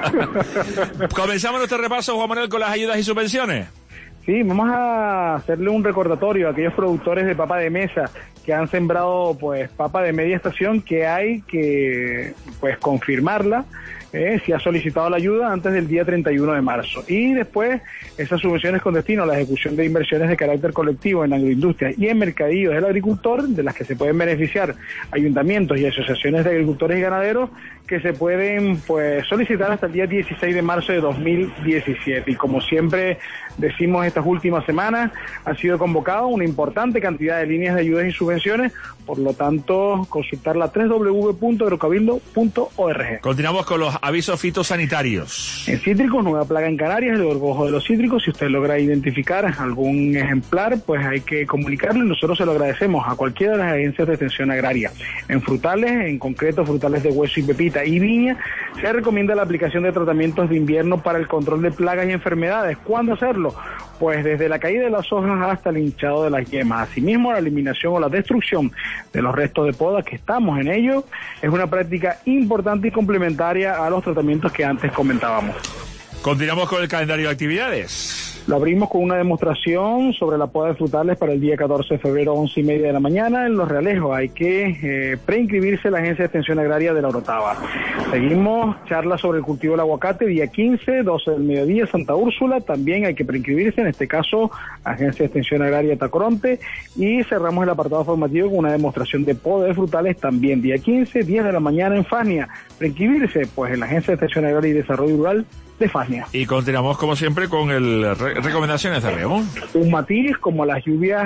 Comenzamos nuestro repaso, Juan Manuel, con las ayudas y subvenciones. Sí, vamos a hacerle un recordatorio a aquellos productores de papa de mesa que han sembrado pues papa de media estación, que hay que pues confirmarla. Eh, si ha solicitado la ayuda antes del día treinta y uno de marzo. Y después, esas subvenciones con destino a la ejecución de inversiones de carácter colectivo en agroindustria y en mercadillos del agricultor, de las que se pueden beneficiar ayuntamientos y asociaciones de agricultores y ganaderos, que se pueden pues solicitar hasta el día dieciséis de marzo de dos mil diecisiete. Y como siempre decimos estas últimas semanas, ha sido convocado una importante cantidad de líneas de ayudas y subvenciones, por lo tanto, consultarla doble u doble u doble u punto agrocabildo punto org. Continuamos con los avisos fitosanitarios. En cítricos, nueva plaga en Canarias, el gorgojo de los cítricos. Si usted logra identificar algún ejemplar, pues hay que comunicarlo y nosotros se lo agradecemos a cualquiera de las agencias de extensión agraria. En frutales, en concreto frutales de hueso y pepita y viña, se recomienda la aplicación de tratamientos de invierno para el control de plagas y enfermedades. ¿Cuándo hacerlo? Pues desde la caída de las hojas hasta el hinchado de las yemas. Asimismo, la eliminación o la destrucción de los restos de poda, que estamos en ello, es una práctica importante y complementaria a los tratamientos que antes comentábamos. Continuamos con el calendario de actividades. Lo abrimos con una demostración sobre la poda de frutales para el día catorce de febrero, once y media de la mañana, en Los Realejos. Hay que eh, preinscribirse en la Agencia de Extensión Agraria de La Orotava. Seguimos, charla sobre el cultivo del aguacate, día quince, doce del mediodía, Santa Úrsula. También hay que preinscribirse, en este caso, Agencia de Extensión Agraria Tacoronte. Y cerramos el apartado formativo con una demostración de poda de frutales, también día quince, diez de la mañana en Fania. Preinscribirse, pues, en la Agencia de Extensión Agraria y Desarrollo Rural de Fania. Y continuamos, como siempre, con el re recomendaciones de riego. Un matiz, como las lluvias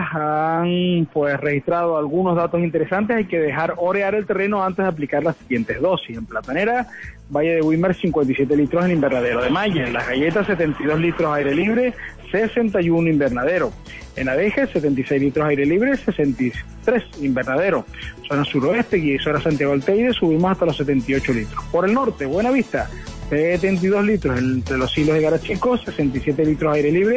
han pues registrado algunos datos interesantes, hay que dejar orear el terreno antes de aplicar las siguientes dosis. En Platanera, Valle de Wilmer, cincuenta y siete litros en invernadero. De Maya, en Las Galletas, setenta y dos litros aire libre, sesenta y uno invernadero. En Adeje, setenta y seis litros aire libre, sesenta y tres invernadero. Zona suroeste y zona Santiago del Teide, subimos hasta los setenta y ocho litros. Por el norte, Buenavista, setenta y dos litros entre Los Silos y Garachico, sesenta y siete litros aire libre,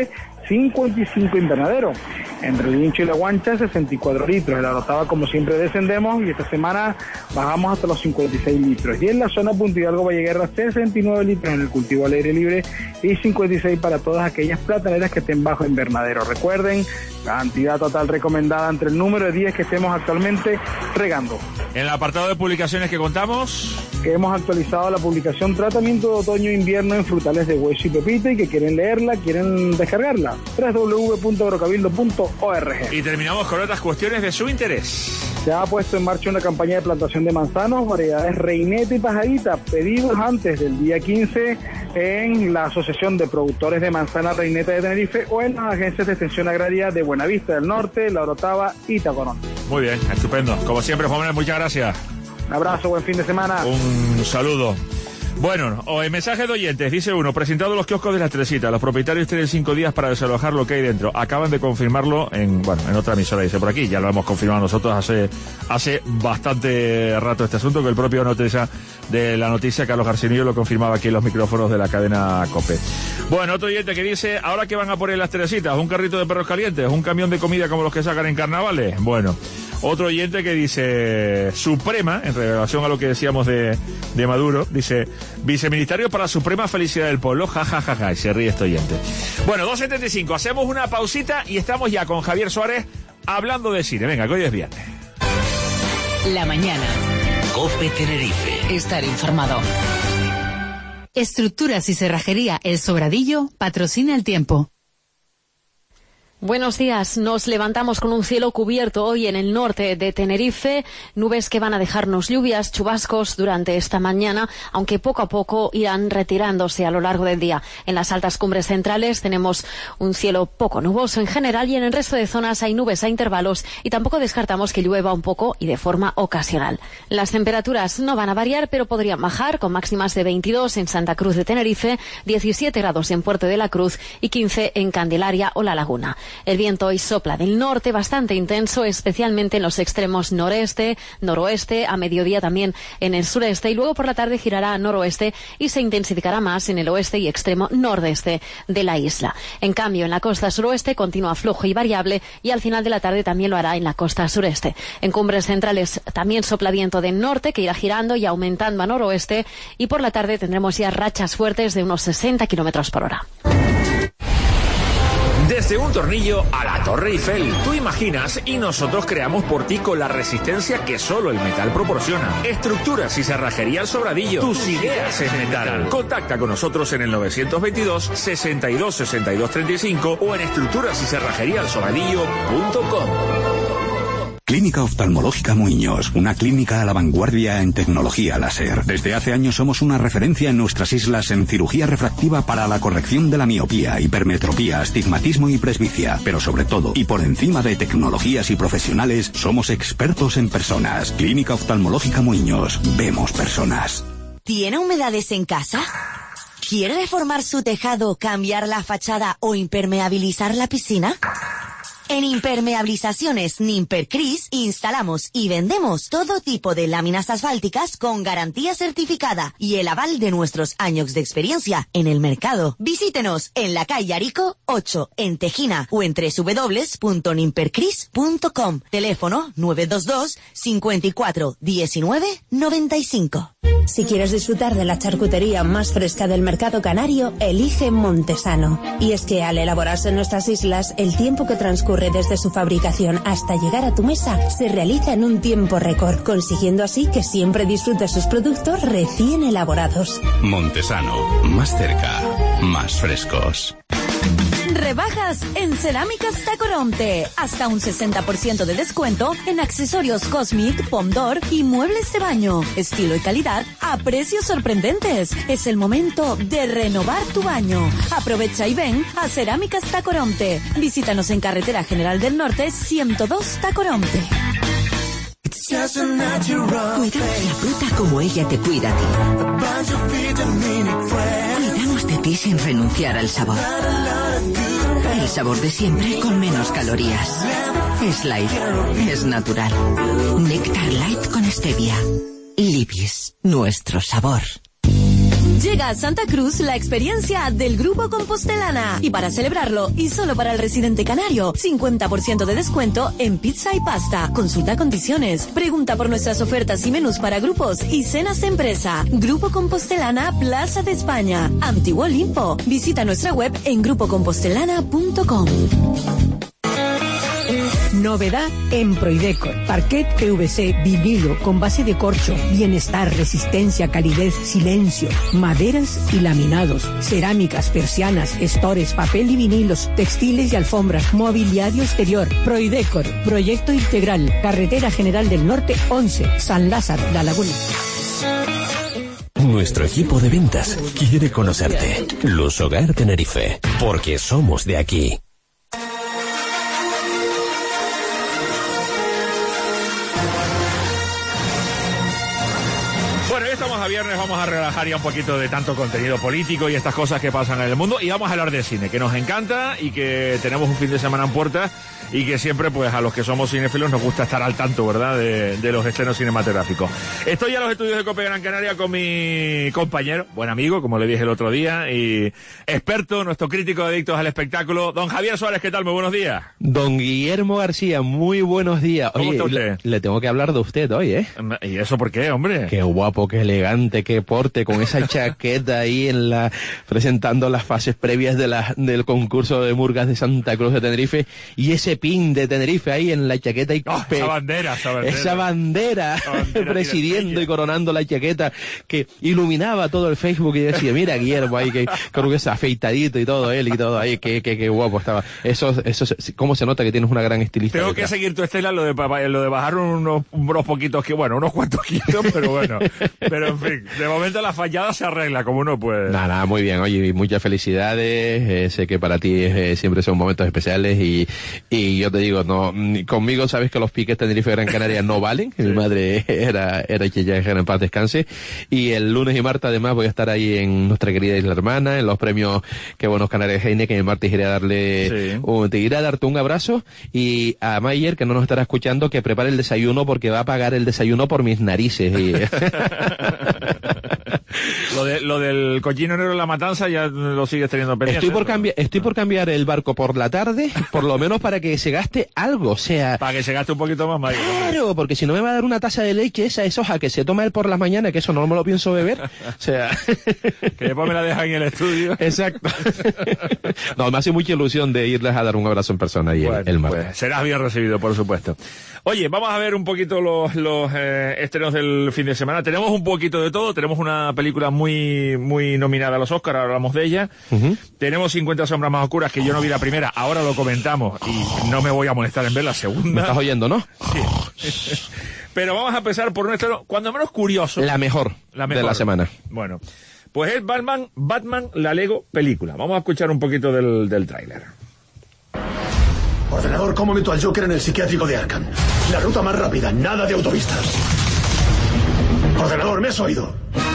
cincuenta y cinco invernadero. Entre el Hincho y la Guancha, sesenta y cuatro litros. En la Orotava, como siempre, descendemos y esta semana bajamos hasta los cincuenta y seis litros. Y en la zona Punta Hidalgo va a llegar a sesenta y nueve litros en el cultivo al aire libre y cincuenta y seis para todas aquellas plataneras que estén bajo invernadero. Recuerden, cantidad total recomendada entre el número de días que estemos actualmente regando. En el apartado de publicaciones que contamos, que hemos actualizado la publicación Tratamiento de Otoño-Invierno en Frutales de Hueso y Pepita, y que quieren leerla, quieren descargarla. doble u doble u doble u punto agrocabildo punto org. Y terminamos con otras cuestiones de su interés. Se ha puesto en marcha una campaña de plantación de manzanos, variedades reineta y pajarita, pedidos antes del día quince en la Asociación de Productores de Manzana Reineta de Tenerife o en las agencias de extensión agraria de Buenavista del Norte, La Orotava y Tacorón. Muy bien, estupendo. Como siempre, Juan Manuel, muchas gracias. Un abrazo, buen fin de semana. Un saludo. Bueno, o en mensaje de oyentes, dice uno, presentado los kioscos de las Teresitas, los propietarios tienen cinco días para desalojar lo que hay dentro. Acaban de confirmarlo en, bueno, en otra emisora, dice por aquí, ya lo hemos confirmado nosotros hace, hace bastante rato este asunto, que el propio noticia de la noticia, Carlos Garcinillo, lo confirmaba aquí en los micrófonos de la cadena COPE. Bueno, otro oyente que dice, ¿ahora qué van a poner las Teresitas? ¿Un carrito de perros calientes? ¿Un camión de comida como los que sacan en carnavales? Bueno. Otro oyente que dice Suprema, en relación a lo que decíamos de, de Maduro, dice Viceministerio para Suprema Felicidad del Pueblo, jajajaja, ja, ja, ja, y se ríe este oyente. Bueno, dos setenta y cinco, hacemos una pausita y estamos ya con Javier Suárez hablando de cine. Venga, que hoy es viernes. La mañana. COPE Tenerife. Estar informado. Estructuras y Cerrajería El Sobradillo patrocina el tiempo. Buenos días. Nos levantamos con un cielo cubierto hoy en el norte de Tenerife, nubes que van a dejarnos lluvias, chubascos durante esta mañana, aunque poco a poco irán retirándose a lo largo del día. En las altas cumbres centrales tenemos un cielo poco nuboso en general y en el resto de zonas hay nubes a intervalos y tampoco descartamos que llueva un poco y de forma ocasional. Las temperaturas no van a variar, pero podrían bajar con máximas de veintidós en Santa Cruz de Tenerife, diecisiete grados en Puerto de la Cruz y quince en Candelaria o La Laguna. El viento hoy sopla del norte bastante intenso, especialmente en los extremos noreste, noroeste, a mediodía también en el sureste y luego por la tarde girará a noroeste y se intensificará más en el oeste y extremo nordeste de la isla. En cambio, en la costa suroeste continúa flojo y variable y al final de la tarde también lo hará en la costa sureste. En cumbres centrales también sopla viento del norte que irá girando y aumentando a noroeste y por la tarde tendremos ya rachas fuertes de unos sesenta kilómetros por hora. Desde un tornillo a la Torre Eiffel, tú imaginas y nosotros creamos por ti con la resistencia que solo el metal proporciona. Estructuras y cerrajería El Sobradillo. Tus ideas es metal. Contacta con nosotros en el novecientos veintidós, sesenta y dos, sesenta y dos, treinta y cinco o en estructuras y cerrajería el sobradillo punto com. Clínica Oftalmológica Muiños, una clínica a la vanguardia en tecnología láser. Desde hace años somos una referencia en nuestras islas en cirugía refractiva para la corrección de la miopía, hipermetropía, astigmatismo y presbicia. Pero sobre todo, y por encima de tecnologías y profesionales, somos expertos en personas. Clínica Oftalmológica Muiños, vemos personas. ¿Tiene humedades en casa? ¿Quiere reformar su tejado, cambiar la fachada o impermeabilizar la piscina? En Impermeabilizaciones Nimpercris instalamos y vendemos todo tipo de láminas asfálticas con garantía certificada y el aval de nuestros años de experiencia en el mercado. Visítenos en la calle Arico ocho en Tejina o en doble u doble u doble u punto nimpercris punto com. Teléfono nueve dos dos, cincuenta y cuatro, diecinueve, noventa y cinco. Si quieres disfrutar de la charcutería más fresca del mercado canario, elige Montesano. Y es que al elaborarse en nuestras islas, el tiempo que transcurre desde su fabricación hasta llegar a tu mesa se realiza en un tiempo récord, consiguiendo así que siempre disfrutes sus productos recién elaborados. Montesano, más cerca, más frescos. Rebajas en Cerámicas Tacoronte. Hasta un sesenta por ciento de descuento en accesorios Cosmic, Pomdor y muebles de baño. Estilo y calidad a precios sorprendentes. Es el momento de renovar tu baño. Aprovecha y ven a Cerámicas Tacoronte. Visítanos en Carretera General del Norte ciento dos Tacoronte. Cuidamos la fruta como ella te cuida a ti. Cuidamos de ti sin renunciar al sabor. El sabor de siempre con menos calorías. Es light, es natural. Néctar Light con stevia. Libis, nuestro sabor. Llega a Santa Cruz la experiencia del Grupo Compostelana. Y para celebrarlo, y solo para el residente canario, cincuenta por ciento de descuento en pizza y pasta. Consulta condiciones. Pregunta por nuestras ofertas y menús para grupos y cenas de empresa. Grupo Compostelana, Plaza de España. Antiguo Olimpo. Visita nuestra web en grupo compostelana punto com. Novedad en Proidecor. Parquet P V C, vinilo, con base de corcho, bienestar, resistencia, calidez, silencio, maderas y laminados, cerámicas, persianas, estores, papel y vinilos, textiles y alfombras, mobiliario exterior. Proidecor, proyecto integral, Carretera General del Norte once, San Lázaro, La Laguna. Nuestro equipo de ventas quiere conocerte. Luz Hogar Tenerife, porque somos de aquí. Estamos a viernes, vamos a relajar ya un poquito de tanto contenido político y estas cosas que pasan en el mundo, y vamos a hablar de cine, que nos encanta y que tenemos un fin de semana en puerta y que siempre, pues, a los que somos cinéfilos nos gusta estar al tanto, ¿verdad?, de, de los estrenos cinematográficos. Estoy en los estudios de COPE Gran Canaria con mi compañero, buen amigo, como le dije el otro día, y experto, nuestro crítico de Adictos al Espectáculo, don Javier Suárez. ¿Qué tal? Muy buenos días. Don Guillermo García, muy buenos días. ¿Cómo Oye, está usted? Le, le tengo que hablar de usted hoy, ¿eh? ¿Y eso por qué, hombre? Qué guapo, qué elegante, qué porte, con esa chaqueta ahí en la presentando las fases previas de la del concurso de murgas de Santa Cruz de Tenerife, y ese pin de Tenerife ahí en la chaqueta y oh, esa bandera, esa bandera, esa bandera, esa bandera presidiendo y coronando la chaqueta que iluminaba todo el Facebook, y decía, mira Guillermo ahí que creo que es afeitadito y todo él y todo ahí, que que, que guapo estaba. Eso eso cómo se nota que tienes una gran estilista. Tengo detrás. que seguir tu estela, lo de lo de bajar unos unos poquitos, que bueno, unos cuantos kilos, pero bueno, pero en fin, de momento la fallada se arregla como uno puede. Nada, nada, muy bien. Oye, muchas felicidades. Eh, sé que para ti eh, siempre son momentos especiales y, y yo te digo, no, conmigo sabes que los piques Tenerife Gran Canaria no valen. Sí. Mi madre era, era que ya en paz descanse. Y el lunes y martes además voy a estar ahí en nuestra querida Isla Hermana, en los premios Que Buenos Canarias Heine, que el martes iré a darle, sí. un, te iré a darte un abrazo, y a Mayer, que no nos estará escuchando, que prepare el desayuno porque va a pagar el desayuno por mis narices. Y... Lo, de, lo del cochino negro en la matanza ya lo sigues teniendo pendiente. Estoy por cambiar, estoy por cambiar el barco por la tarde, por lo menos para que se gaste algo, o sea... Para que se gaste un poquito más, Mario. Claro, porque si no me va a dar una taza de leche esa, esa hoja que se toma él por las mañanas, que eso no me lo pienso beber, o sea... Que después me la dejan en el estudio. Exacto. No, me hace mucha ilusión de irles a dar un abrazo en persona ahí bueno, el, el martes. Pues serás bien recibido, por supuesto. Oye, vamos a ver un poquito los, los eh, estrenos del fin de semana. Tenemos un poquito de todo. Tenemos una película muy muy nominada a los Oscars, hablamos de ella. Uh-huh. Tenemos cincuenta sombras más oscuras, que yo no vi la primera, ahora lo comentamos y no me voy a molestar en ver la segunda. ¿Me estás oyendo, no? Sí. Pero vamos a empezar por un estreno, cuando menos curioso. La mejor, la mejor de la semana. Bueno, pues es Batman, Batman, la Lego película. Vamos a escuchar un poquito del, del tráiler. Ordenador, ¿cómo meto al Joker en el psiquiátrico de Arkham? La ruta más rápida, nada de autopistas. Ordenador, ¿me has oído?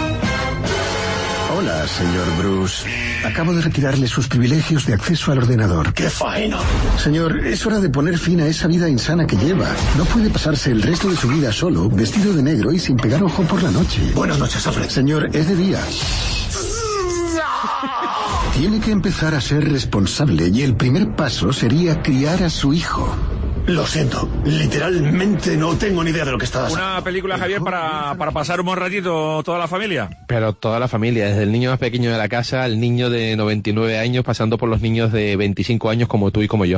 Hola, señor Bruce. Acabo de retirarle sus privilegios de acceso al ordenador. ¡Qué faena! Señor, es hora de poner fin a esa vida insana que lleva. No puede pasarse el resto de su vida solo, vestido de negro y sin pegar ojo por la noche. Buenas noches, Alfred. Señor, es de día. Tiene que empezar a ser responsable y el primer paso sería criar a su hijo. Lo siento, literalmente no tengo ni idea de lo que estás. Una película, Javier, para, para pasar un buen ratito toda la familia. Pero toda la familia, desde el niño más pequeño de la casa al niño de noventa y nueve años, pasando por los niños de veinticinco años como tú y como yo.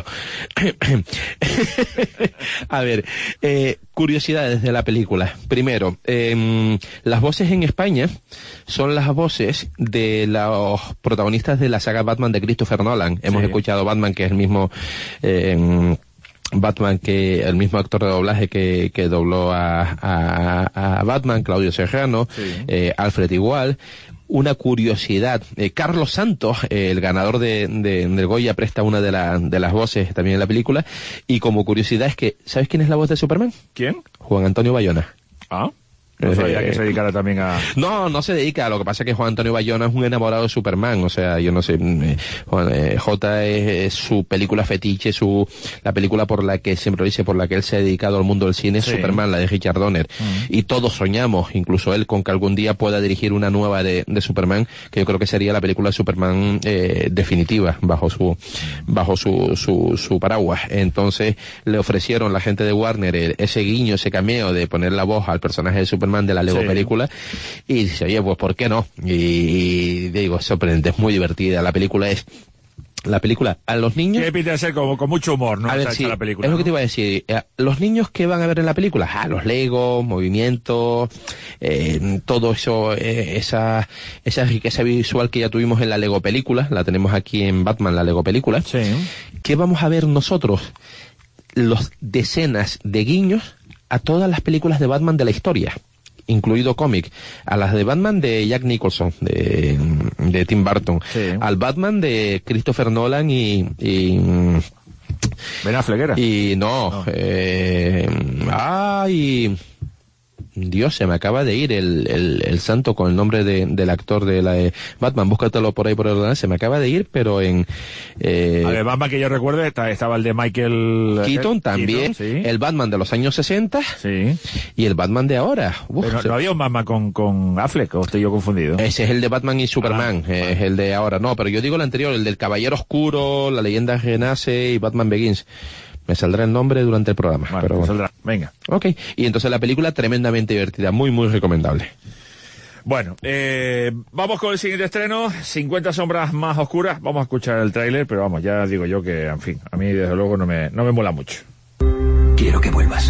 A ver, eh, curiosidades de la película. Primero, eh, las voces en España son las voces de los protagonistas de la saga Batman de Christopher Nolan. Hemos sí. escuchado Batman, que es el mismo... Eh, Batman, que el mismo actor de doblaje que, que dobló a, a, a Batman, Claudio Serrano, sí. eh, Alfred igual. Una curiosidad, eh, Carlos Santos, eh, el ganador de, de, del Goya, presta una de, la, de las voces también en la película, y como curiosidad es que, ¿sabes quién es la voz de Superman? ¿Quién? Juan Antonio Bayona. Ah. No sabía Eh, que se dedicara también a... No, no se dedica. Lo que pasa es que Juan Antonio Bayona es un enamorado de Superman. O sea, yo no sé. eh, Juan, eh, J es, es su película fetiche, su la película por la que siempre lo dice, por la que él se ha dedicado al mundo del cine, es Sí. Superman, la de Richard Donner. Y todos soñamos, incluso él, con que algún día pueda dirigir una nueva de, de Superman, que yo creo que sería la película de Superman eh, definitiva bajo su bajo su, su su paraguas. Entonces le ofrecieron la gente de Warner el- ese guiño, ese cameo de poner la voz al personaje de Superman de la Lego Sí. película, y dice, oye, pues ¿por qué no? Y, y digo, es sorprendente, es muy divertida. La película es la película a los niños. Tiene pinta de ser como con mucho humor, ¿no? A ver, Está sí, hecha la película, es lo ¿no? que te iba a decir. Eh, Los niños que van a ver en la película, ah, los Legos, movimientos, eh, todo eso, eh, esa, esa riqueza visual que ya tuvimos en la Lego película, la tenemos aquí en Batman, la Lego película. Sí. ¿Qué vamos a ver nosotros? Los decenas de guiños a todas las películas de Batman de la historia, incluido cómic, a las de Batman de Jack Nicholson, de, de Tim Burton, al Batman de Christopher Nolan y, y Ben Affleck era. y no, Eh, ay, Dios, se me acaba de ir el, el, el santo con el nombre de, del actor de la de Batman, búscatelo por ahí por el ordenador, se me acaba de ir, pero en eh, A ver, Batman que yo recuerdo, está- estaba el de Michael... Keaton eh, también, Keaton, sí. el Batman de los años sesenta Sí. y el Batman de ahora. Uf, Pero no, se- no había un Batman con, con Affleck, o estoy yo confundido. Ese es el de Batman y Superman, Ah, es el de ahora. No, pero yo digo el anterior, el del Caballero Oscuro, La Leyenda Renace y Batman Begins. Me saldrá el nombre durante el programa. Bueno, pero me bueno. saldrá. Venga. Ok, y entonces la película tremendamente divertida, muy muy recomendable. Bueno, eh, vamos con el siguiente estreno, cincuenta sombras más oscuras. Vamos a escuchar el tráiler, pero vamos, ya digo yo que, en fin, a mí desde luego no me, no me mola mucho. Quiero que vuelvas.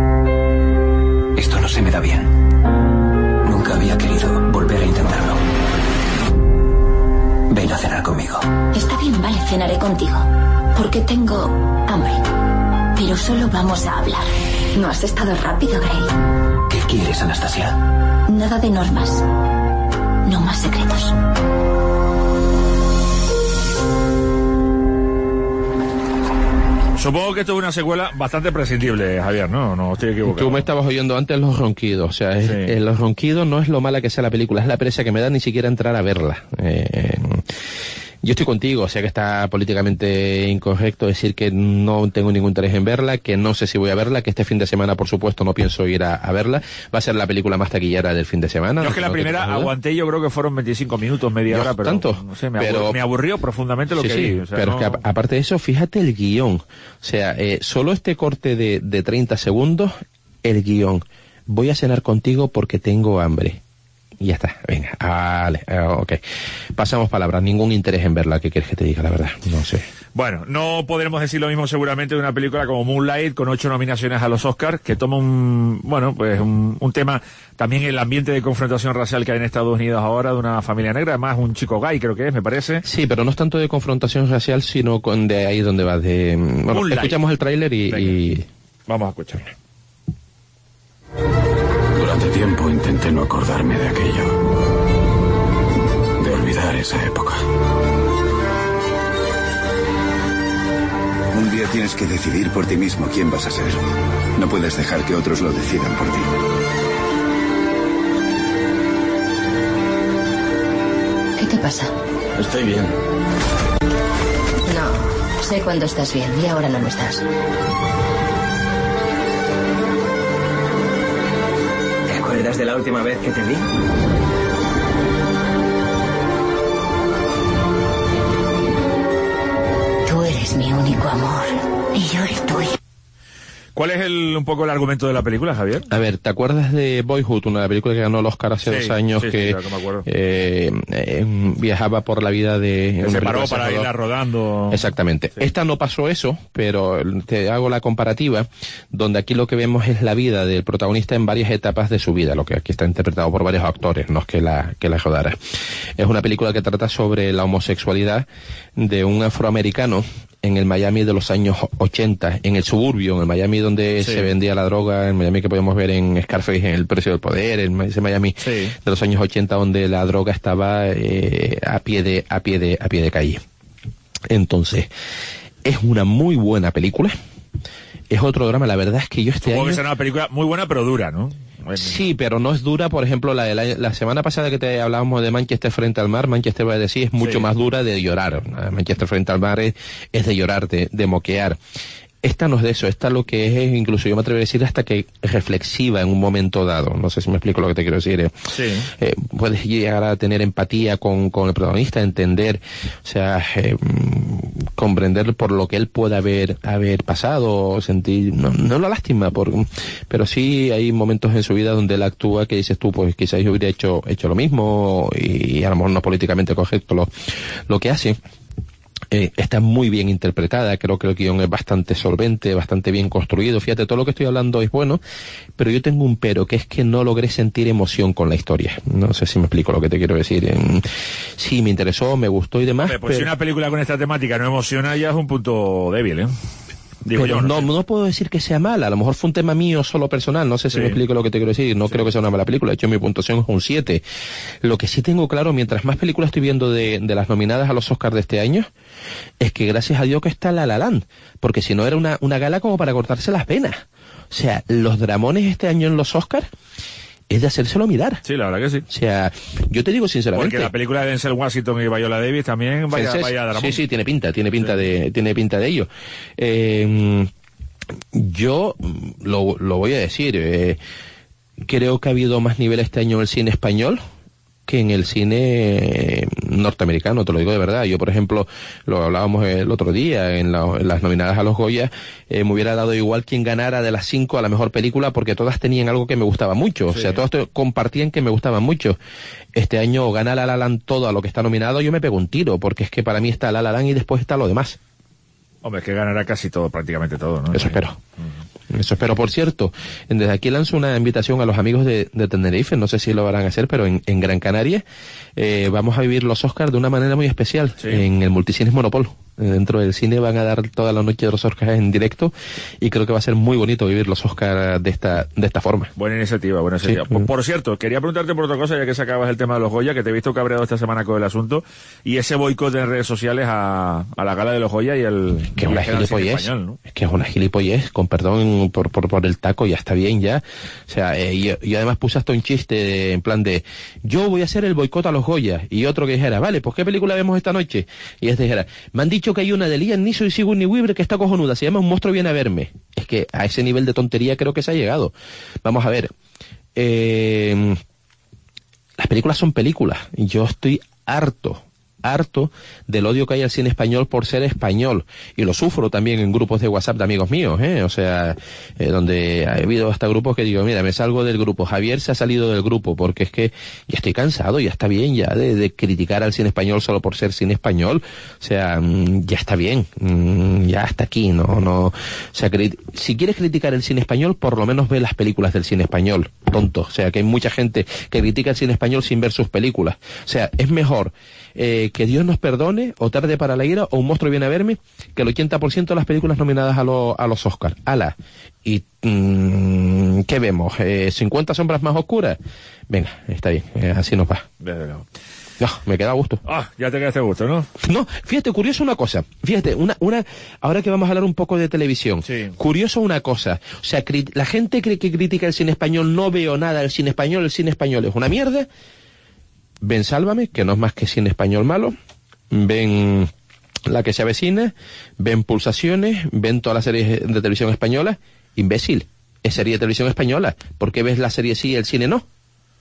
Esto no se me da bien. Nunca había querido volver a intentarlo. Ven a cenar conmigo. Está bien, vale, cenaré contigo. Porque tengo hambre. Pero solo vamos a hablar. No has estado rápido, Gray. ¿Qué quieres, Anastasia? Nada de normas. No más secretos. Supongo que esto es una secuela bastante prescindible, Javier, ¿no? No estoy equivocado. Tú me estabas oyendo antes los ronquidos, o sea, es- Sí. eh, los ronquidos no es lo mala que sea la película, es la pereza que me da ni siquiera entrar a verla. Eh, yo estoy contigo, o sea que está políticamente incorrecto decir que no tengo ningún interés en verla, que no sé si voy a verla, que este fin de semana, por supuesto, no pienso ir a, a verla. Va a ser la película más taquillera del fin de semana. Yo es que la no te primera quepa duda. aguanté, yo creo que fueron veinticinco minutos, media Yo, hora, pero ¿tanto? no sé, me, Pero- aburrió, me aburrió profundamente lo Sí, que sí, vi. O sea, pero no- es que a- aparte de eso, fíjate el guión. O sea, eh, solo este corte de, de treinta segundos, el guión. Voy a cenar contigo porque tengo hambre. Y ya está, venga, vale, eh, ok. Pasamos palabras, ningún interés en verla, ¿qué quieres que te diga? La verdad, no sé. Bueno, no podremos decir lo mismo seguramente de una película como Moonlight, con ocho nominaciones a los Oscars, que toma un, bueno, pues un, un tema, también el ambiente de confrontación racial que hay en Estados Unidos ahora, de una familia negra, además un chico gay creo que es, me parece. Sí, pero no es tanto de confrontación racial, sino con de ahí donde va de... Bueno, Moonlight. escuchamos el tráiler y, y... Vamos a escucharlo. Durante tiempo intenté no acordarme de aquello. De olvidar esa época. Un día tienes que decidir por ti mismo quién vas a ser. No puedes dejar que otros lo decidan por ti. ¿Qué te pasa? Estoy bien. No, sé cuándo estás bien y ahora no lo estás. ¿Te acuerdas de la última vez que te vi? Tú eres mi único amor y yo el tuyo. ¿Cuál es el, un poco el argumento de la película, Javier? A ver, ¿te acuerdas de Boyhood, una película que ganó el Oscar hace Sí, dos años, sí, sí, que, claro que me acuerdo. eh, eh, viajaba por la vida de... Que una se película paró de para Salvador? irla rodando. Exactamente. Esta no pasó eso, pero te hago la comparativa, donde aquí lo que vemos es la vida del protagonista en varias etapas de su vida, lo que aquí está interpretado por varios actores, no es que la, que la rodara. Es una película que trata sobre la homosexualidad de un afroamericano en el Miami de los años ochenta, en el suburbio, en el Miami donde Sí. se vendía la droga, en Miami que podemos ver en Scarface, en El Precio del Poder, en ese Miami Sí. de los años ochenta donde la droga estaba eh, a pie de a pie de a pie de calle. Entonces, es una muy buena película. Es otro drama, la verdad es que yo este Supongo año que será una película muy buena pero dura, ¿no? Sí, pero no es dura, por ejemplo, la, de la, la semana pasada que te hablábamos de Manchester frente al mar, Manchester by the Sea es mucho sí. más dura de llorar. Manchester frente al mar es, es de llorar, de, de moquear. Esta no es de eso, esta lo que es, incluso yo me atrevo a decir hasta que reflexiva en un momento dado. No sé si me explico lo que te quiero decir. Eh. Sí. Eh, puedes llegar a tener empatía con, con el protagonista, entender, o sea, eh, comprender por lo que él puede haber, haber pasado, sentir, no, no la lástima, por, pero sí hay momentos en su vida donde él actúa que dices tú, pues quizás yo hubiera hecho, hecho lo mismo, y a lo mejor no políticamente correcto lo, lo que hace. Eh, está muy bien interpretada, creo que el guión es bastante solvente, bastante bien construido, fíjate, todo lo que estoy hablando es bueno, pero yo tengo un pero, que es que no logré sentir emoción con la historia, no sé si me explico lo que te quiero decir. Eh, sí, me interesó, me gustó y demás, pues pero... si una película con esta temática no emociona, ya es un punto débil, ¿eh? Digo pero yo, no, no, sé. no puedo decir que sea mala, a lo mejor fue un tema mío solo personal, no sé si Sí. me explico lo que te quiero decir, no sí. creo que sea una mala película, de hecho mi puntuación es un siete. Lo que sí tengo claro, mientras más películas estoy viendo de, de las nominadas a los Oscars de este año, es que gracias a Dios que está La La Land, porque si no era una, una gala como para cortarse las venas. O sea, los dramones este año en los Oscars es de hacérselo mirar. Sí, la verdad que sí. O sea, yo te digo sinceramente... Porque la película de Denzel Washington y Viola Davis también vaya, Fences, vaya dramón. Sí, sí, tiene pinta, tiene pinta sí. de, tiene pinta de ello. Eh, yo lo, lo voy a decir, eh, creo que ha habido más nivel este año en el cine español que en el cine norteamericano, te lo digo de verdad. Yo, por ejemplo, lo hablábamos el otro día, en, la, en las nominadas a los Goya, eh, me hubiera dado igual quien ganara de las cinco a la mejor película, porque todas tenían algo que me gustaba mucho, sí. o sea, todas compartían que me gustaban mucho. Este año gana La La Land todo a lo que está nominado, yo me pego un tiro, porque es que para mí está La La Land y después está lo demás. Hombre, es que ganará casi todo, prácticamente todo, ¿no? Eso espero. Uh-huh. Eso espero. Por cierto, desde aquí lanzo una invitación a los amigos de, de Tenerife, no sé si lo van a hacer, pero en, en Gran Canaria eh, vamos a vivir los Oscars de una manera muy especial, sí. en el Multicines Monopol. Dentro del cine van a dar toda la noche de los Oscars en directo y creo que va a ser muy bonito vivir los Oscars de esta de esta forma. Buena iniciativa, buena iniciativa. Sí. Por, por cierto, quería preguntarte por otra cosa, ya que sacabas el tema de los Goya, que te he visto cabreado esta semana con el asunto, y ese boicot en redes sociales a, a la gala de los Goya y el... Que es una gilipollez, español, ¿no? Es que es una gilipollez, con perdón por, por, por el taco, ya está bien ya. O sea, eh, yo, yo además puse hasta un chiste de, en plan de, yo voy a hacer el boicot a los Goya, y otro que dijera, vale, pues ¿qué película vemos esta noche? Y este dijera, me han dicho que hay una de Liam Neeson y Sigourney Weaver que está cojonuda, se llama Un monstruo viene a verme. Es que a ese nivel de tontería creo que se ha llegado. Vamos a ver, eh, las películas son películas, y yo estoy harto harto del odio que hay al cine español por ser español, y lo sufro también en grupos de WhatsApp de amigos míos, ¿eh? O sea, eh, donde ha habido hasta grupos que digo, mira, me salgo del grupo, Javier se ha salido del grupo, porque es que ya estoy cansado, ya está bien ya de, de criticar al cine español solo por ser cine español, o sea, mmm, ya está bien, mmm, ya hasta aquí, no, no, o sea, si quieres criticar el cine español, por lo menos ve las películas del cine español, tonto, o sea, que hay mucha gente que critica el cine español sin ver sus películas, o sea, es mejor eh, que Dios nos perdone, o Tarde para la ira, o Un monstruo viene a verme, que el ochenta por ciento de las películas nominadas a, lo, a los Oscars. ¡Hala! ¿Y mmm, qué vemos? Eh, ¿cincuenta sombras más oscuras? Venga, está bien, eh, así nos va. Desde luego. No, me queda a gusto. Ah, ya te quedaste a gusto, ¿no? No, fíjate, curioso una cosa. Fíjate, una, una, ahora que vamos a hablar un poco de televisión. Sí. Curioso una cosa. O sea, cri- la gente cree que critica el cine español, no veo nada del cine español, el cine español es una mierda. Ven Sálvame, que no es más que cine español malo. Ven La que se avecina, ven Pulsaciones, ven todas las series de televisión española. Imbécil, es serie de televisión española. ¿Por qué ves la serie sí y el cine no?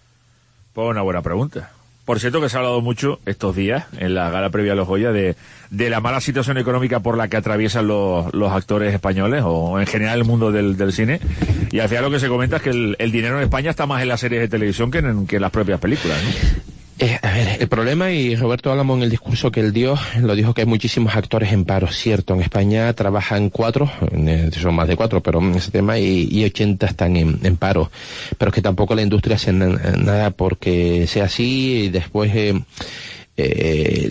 Pues una buena pregunta. Por cierto, que se ha hablado mucho estos días, en la gala previa a los Goya, de, de la mala situación económica por la que atraviesan los, los actores españoles, o en general el mundo del, del cine. Y al final lo que se comenta es que el, el dinero en España está más en las series de televisión que en, que en las propias películas, ¿no? Eh, a ver, el problema, y Roberto Álamo en el discurso que él dio, lo dijo, que hay muchísimos actores en paro, cierto, en España trabajan cuatro, son más de cuatro, pero en ese tema, y, y ochenta están en, en paro, pero es que tampoco la industria hace na, nada porque sea así, y después, eh, eh,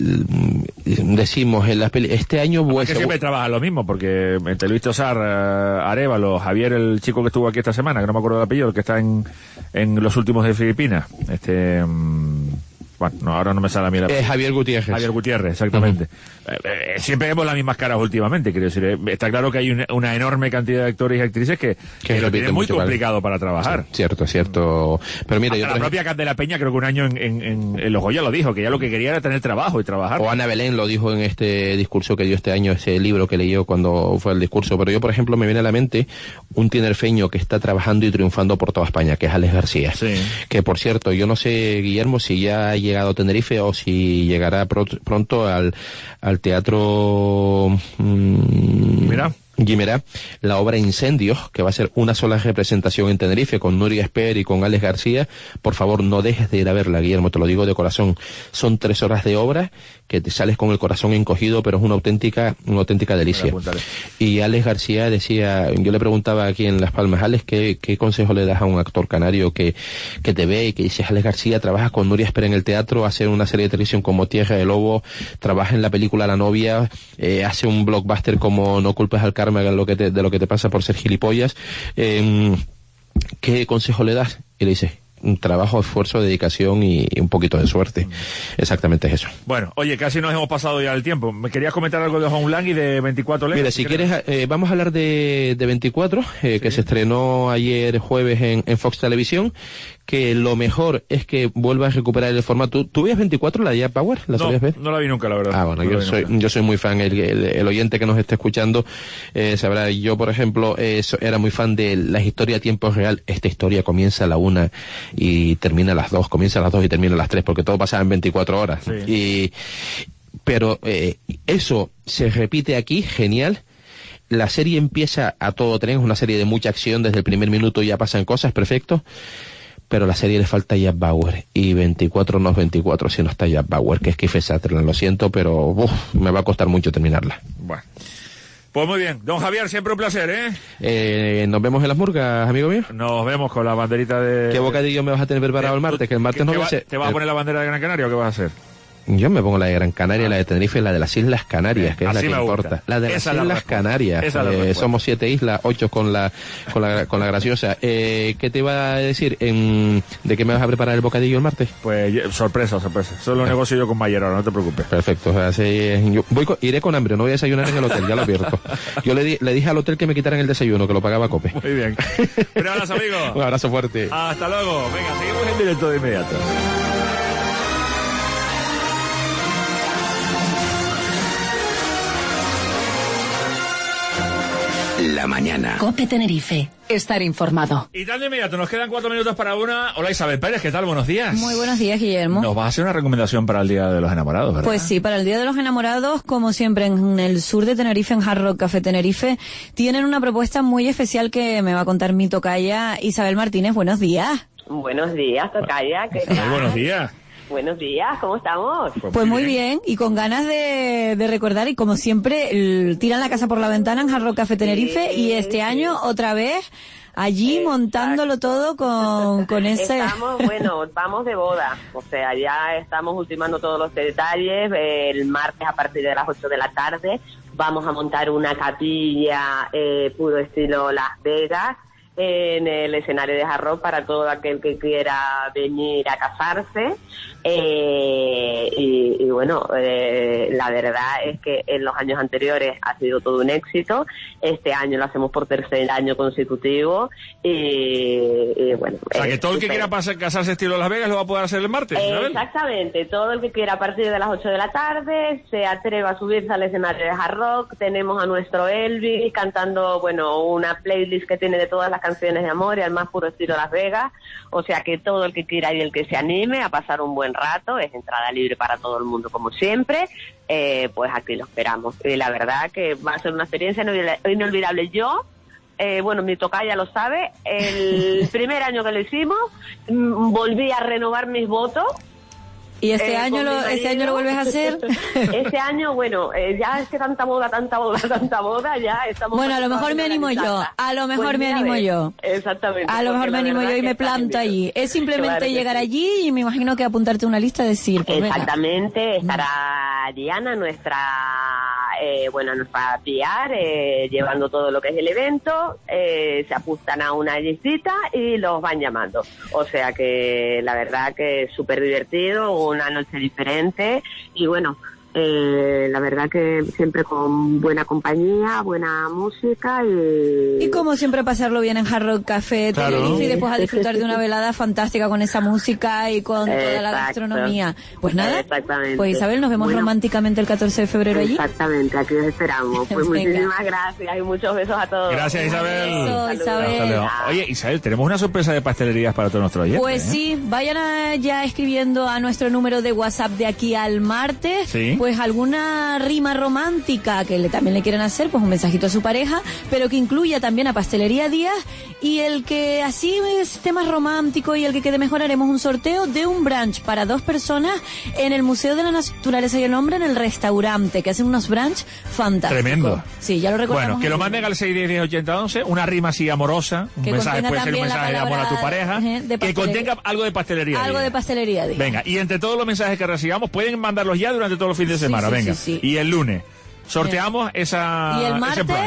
decimos, en la peli- este año... Es que siempre trabajan lo mismo, porque entre Luis Tosar, uh, Arévalo, Javier, el chico que estuvo aquí esta semana, que no me acuerdo del apellido, el que está en, en Los Últimos de Filipinas, este... Um, Bueno, no, ahora no me sale a mí la... Eh, Javier Gutiérrez. Javier Gutiérrez, exactamente. Uh-huh. eh, eh, siempre vemos las mismas caras últimamente, quiero decir. Eh, está claro que hay una, una enorme cantidad de actores y actrices que, que, que lo tienen muy complicado para trabajar. Sí, cierto, cierto. Pero mira, Hasta yo la propia Candela Peña creo que un año en, en, en, en Los Goya lo dijo, que ya lo que quería era tener trabajo y trabajar. O Ana Belén lo dijo en este discurso que dio este año, ese libro que leyó cuando fue el discurso. Pero yo, por ejemplo, me viene a la mente un tinerfeño que está trabajando y triunfando por toda España, que es Alex García. Sí. Que, por cierto, yo no sé, Guillermo, si ya ha llegado a Tenerife o si llegará pro- pronto al, al teatro... Mmm, Mira. Guimerá, la obra Incendios, que va a ser una sola representación en Tenerife con Nuria Esper y con Alex García. Por favor, no dejes de ir a verla, Guillermo, te lo digo de corazón. Son tres horas de obra que te sales con el corazón encogido, pero es una auténtica, una auténtica delicia. Y Alex García decía, yo le preguntaba aquí en Las Palmas, Alex, ¿qué, qué consejo le das a un actor canario que, que te ve y que dice, Alex García trabaja con Nuria Esper en el teatro, hace una serie de televisión como Tierra de Lobo, trabaja en la película La Novia, eh, hace un blockbuster como No culpes al karma de lo que te, de lo que te pasa por ser gilipollas, eh, ¿qué consejo le das? Y le dice, un trabajo, esfuerzo, dedicación y, y un poquito de suerte. Mm. Exactamente es eso. Bueno, oye, casi nos hemos pasado ya el tiempo. ¿Me querías comentar algo de Homeland y de veinticuatro Legas? Mira, si, si quieres, eh, vamos a hablar de, de veinticuatro, eh, sí. que se estrenó ayer jueves en, en Fox Televisión, que lo mejor es que vuelva a recuperar el formato. ¿Tú veías veinticuatro, la de Jack Bauer? ¿La no, ver? No la vi nunca, la verdad. Ah, bueno, no yo soy nunca. yo soy muy fan. El, el, el oyente que nos esté escuchando eh, sabrá. Yo, por ejemplo, eh, era muy fan de las historias a tiempo real. Esta historia comienza a la una y termina a las dos. Comienza a las dos y termina a las tres, porque todo pasaba en veinticuatro horas. Sí. Y, pero eh, eso se repite aquí, genial. La serie empieza a todo tren, es una serie de mucha acción. Desde el primer minuto ya pasan cosas, perfecto. Pero a la serie le falta Jack Bauer, y veinticuatro no es veinticuatro si no está Jack Bauer, que es Kiefer Sutherland, lo siento, pero uf, me va a costar mucho terminarla. Bueno, pues muy bien. Don Javier, siempre un placer, ¿eh? eh nos vemos en las murgas, amigo mío. Nos vemos con la banderita de... ¿Qué bocadillo me vas a tener preparado el martes? Que el martes no voy a hacer... ¿Te vas a poner la bandera de Gran Canaria o qué vas a hacer? Yo me pongo la de Gran Canaria, ah. la de Tenerife y la de las Islas Canarias, que es la que importa. La de Esa las Islas la Canarias. Eh, somos siete islas, ocho con la con la, con la graciosa. Eh, ¿Qué te iba a decir? En, ¿De qué me vas a preparar el bocadillo el martes? Pues sorpresa, sorpresa. Solo ah. negocio yo con Mayer ahora, no te preocupes. Perfecto. O sea, sí, yo voy con, iré con hambre, no voy a desayunar en el hotel, ya lo advierto. Yo le, di, le dije al hotel que me quitaran el desayuno, que lo pagaba Cope. Muy bien. Un abrazo, amigo. Un abrazo fuerte. Hasta luego. Venga, seguimos en directo de inmediato. La mañana. COPE Tenerife. Estar informado. Y tan de inmediato, nos quedan cuatro minutos para una. Hola Isabel Pérez, ¿qué tal? Buenos días. Muy buenos días, Guillermo. Nos vas a hacer una recomendación para el Día de los Enamorados, ¿verdad? Pues sí, para el Día de los Enamorados, como siempre, en el sur de Tenerife, en Hard Rock Café Tenerife, tienen una propuesta muy especial que me va a contar mi tocaya Isabel Martínez. Buenos días. Buenos días, tocaya. ¿Qué tal? Muy buenos días. Buenos días, ¿cómo estamos? Pues, pues muy bien. bien, y con ganas de, de recordar, y como siempre, el, tiran la casa por la ventana en Hard Rock Café Tenerife, sí, y este sí. año otra vez allí Exacto. montándolo todo con, con ese... Estamos, bueno, vamos de boda, o sea, ya estamos ultimando todos los detalles. El martes a partir de las ocho de la tarde vamos a montar una capilla eh, puro estilo Las Vegas, en el escenario de Hard Rock para todo aquel que quiera venir a casarse. Eh, y, y bueno, eh, la verdad es que en los años anteriores ha sido todo un éxito. Este año lo hacemos por tercer año consecutivo y, y bueno. O sea, que todo el que quiera pasar, casarse estilo Las Vegas lo va a poder hacer el martes, ¿no? Exactamente, todo el que quiera a partir de las ocho de la tarde se atreva a subirse al escenario de Hard Rock. Tenemos a nuestro Elvis cantando, bueno, una playlist que tiene de todas las canciones de amor y al más puro estilo Las Vegas. O sea que todo el que quiera y el que se anime a pasar un buen rato, es entrada libre para todo el mundo como siempre, eh, pues aquí lo esperamos. Y la verdad que va a ser una experiencia inolvidable. Yo, eh, bueno, mi tocaya lo sabe, el primer año que lo hicimos, m- volví a renovar mis votos. ¿Y este eh, año lo este año lo vuelves a hacer? Este año, bueno, eh, ya es que tanta boda, tanta boda, tanta boda, ya estamos... Bueno, a lo mejor me animo yo, a lo mejor pues me animo ver. yo. Exactamente. A lo mejor me animo yo y me planto allí. Es simplemente claro llegar sí. allí y me imagino que apuntarte una lista de decir. Pues exactamente, venga. Estará Diana, nuestra eh, bueno, nos va a pillar eh, llevando todo lo que es el evento, eh, se apuntan a una visita y los van llamando. O sea que la verdad que es súper divertido, una noche diferente y bueno, Eh, la verdad que siempre con buena compañía, buena música y... Y como siempre pasarlo bien en Hard Rock Café Claro. Tenerife y después a disfrutar de una velada fantástica con esa música y con toda la Exacto. gastronomía. Pues nada, Exactamente. pues Isabel, nos vemos Bueno, románticamente el catorce de febrero allí. Exactamente, aquí os esperamos. Pues Venga. muchísimas gracias y muchos besos a todos. Gracias, Isabel. Beso, Isabel. Hasta luego. Oye, Isabel, tenemos una sorpresa de pastelerías para todos nuestros oyentes. Pues ¿eh? sí, vayan a- ya escribiendo a nuestro número de WhatsApp de aquí al martes, Sí. pues alguna rima romántica que le, también le quieren hacer, pues un mensajito a su pareja, pero que incluya también a Pastelería Díaz, y el que así esté más romántico y el que quede mejor, haremos un sorteo de un brunch para dos personas en el Museo de la Naturaleza y el Hombre, en el restaurante, que hacen unos brunch fantásticos. Tremendo. Sí, ya lo recordamos. Bueno, que lo manden al seis diez diez ochenta once, una rima así amorosa, un Que mensaje, contenga puede ser un también la mensaje de amor a tu palabra, pareja, eh, de que pastelería. contenga algo de pastelería. Algo Díaz. de Pastelería Díaz. Venga, y entre todos los mensajes que recibamos, pueden mandarlos ya durante todos los fines de Sí, semana, sí, venga. sí, sí. Y el lunes sorteamos esa, Y el ese martes brunch.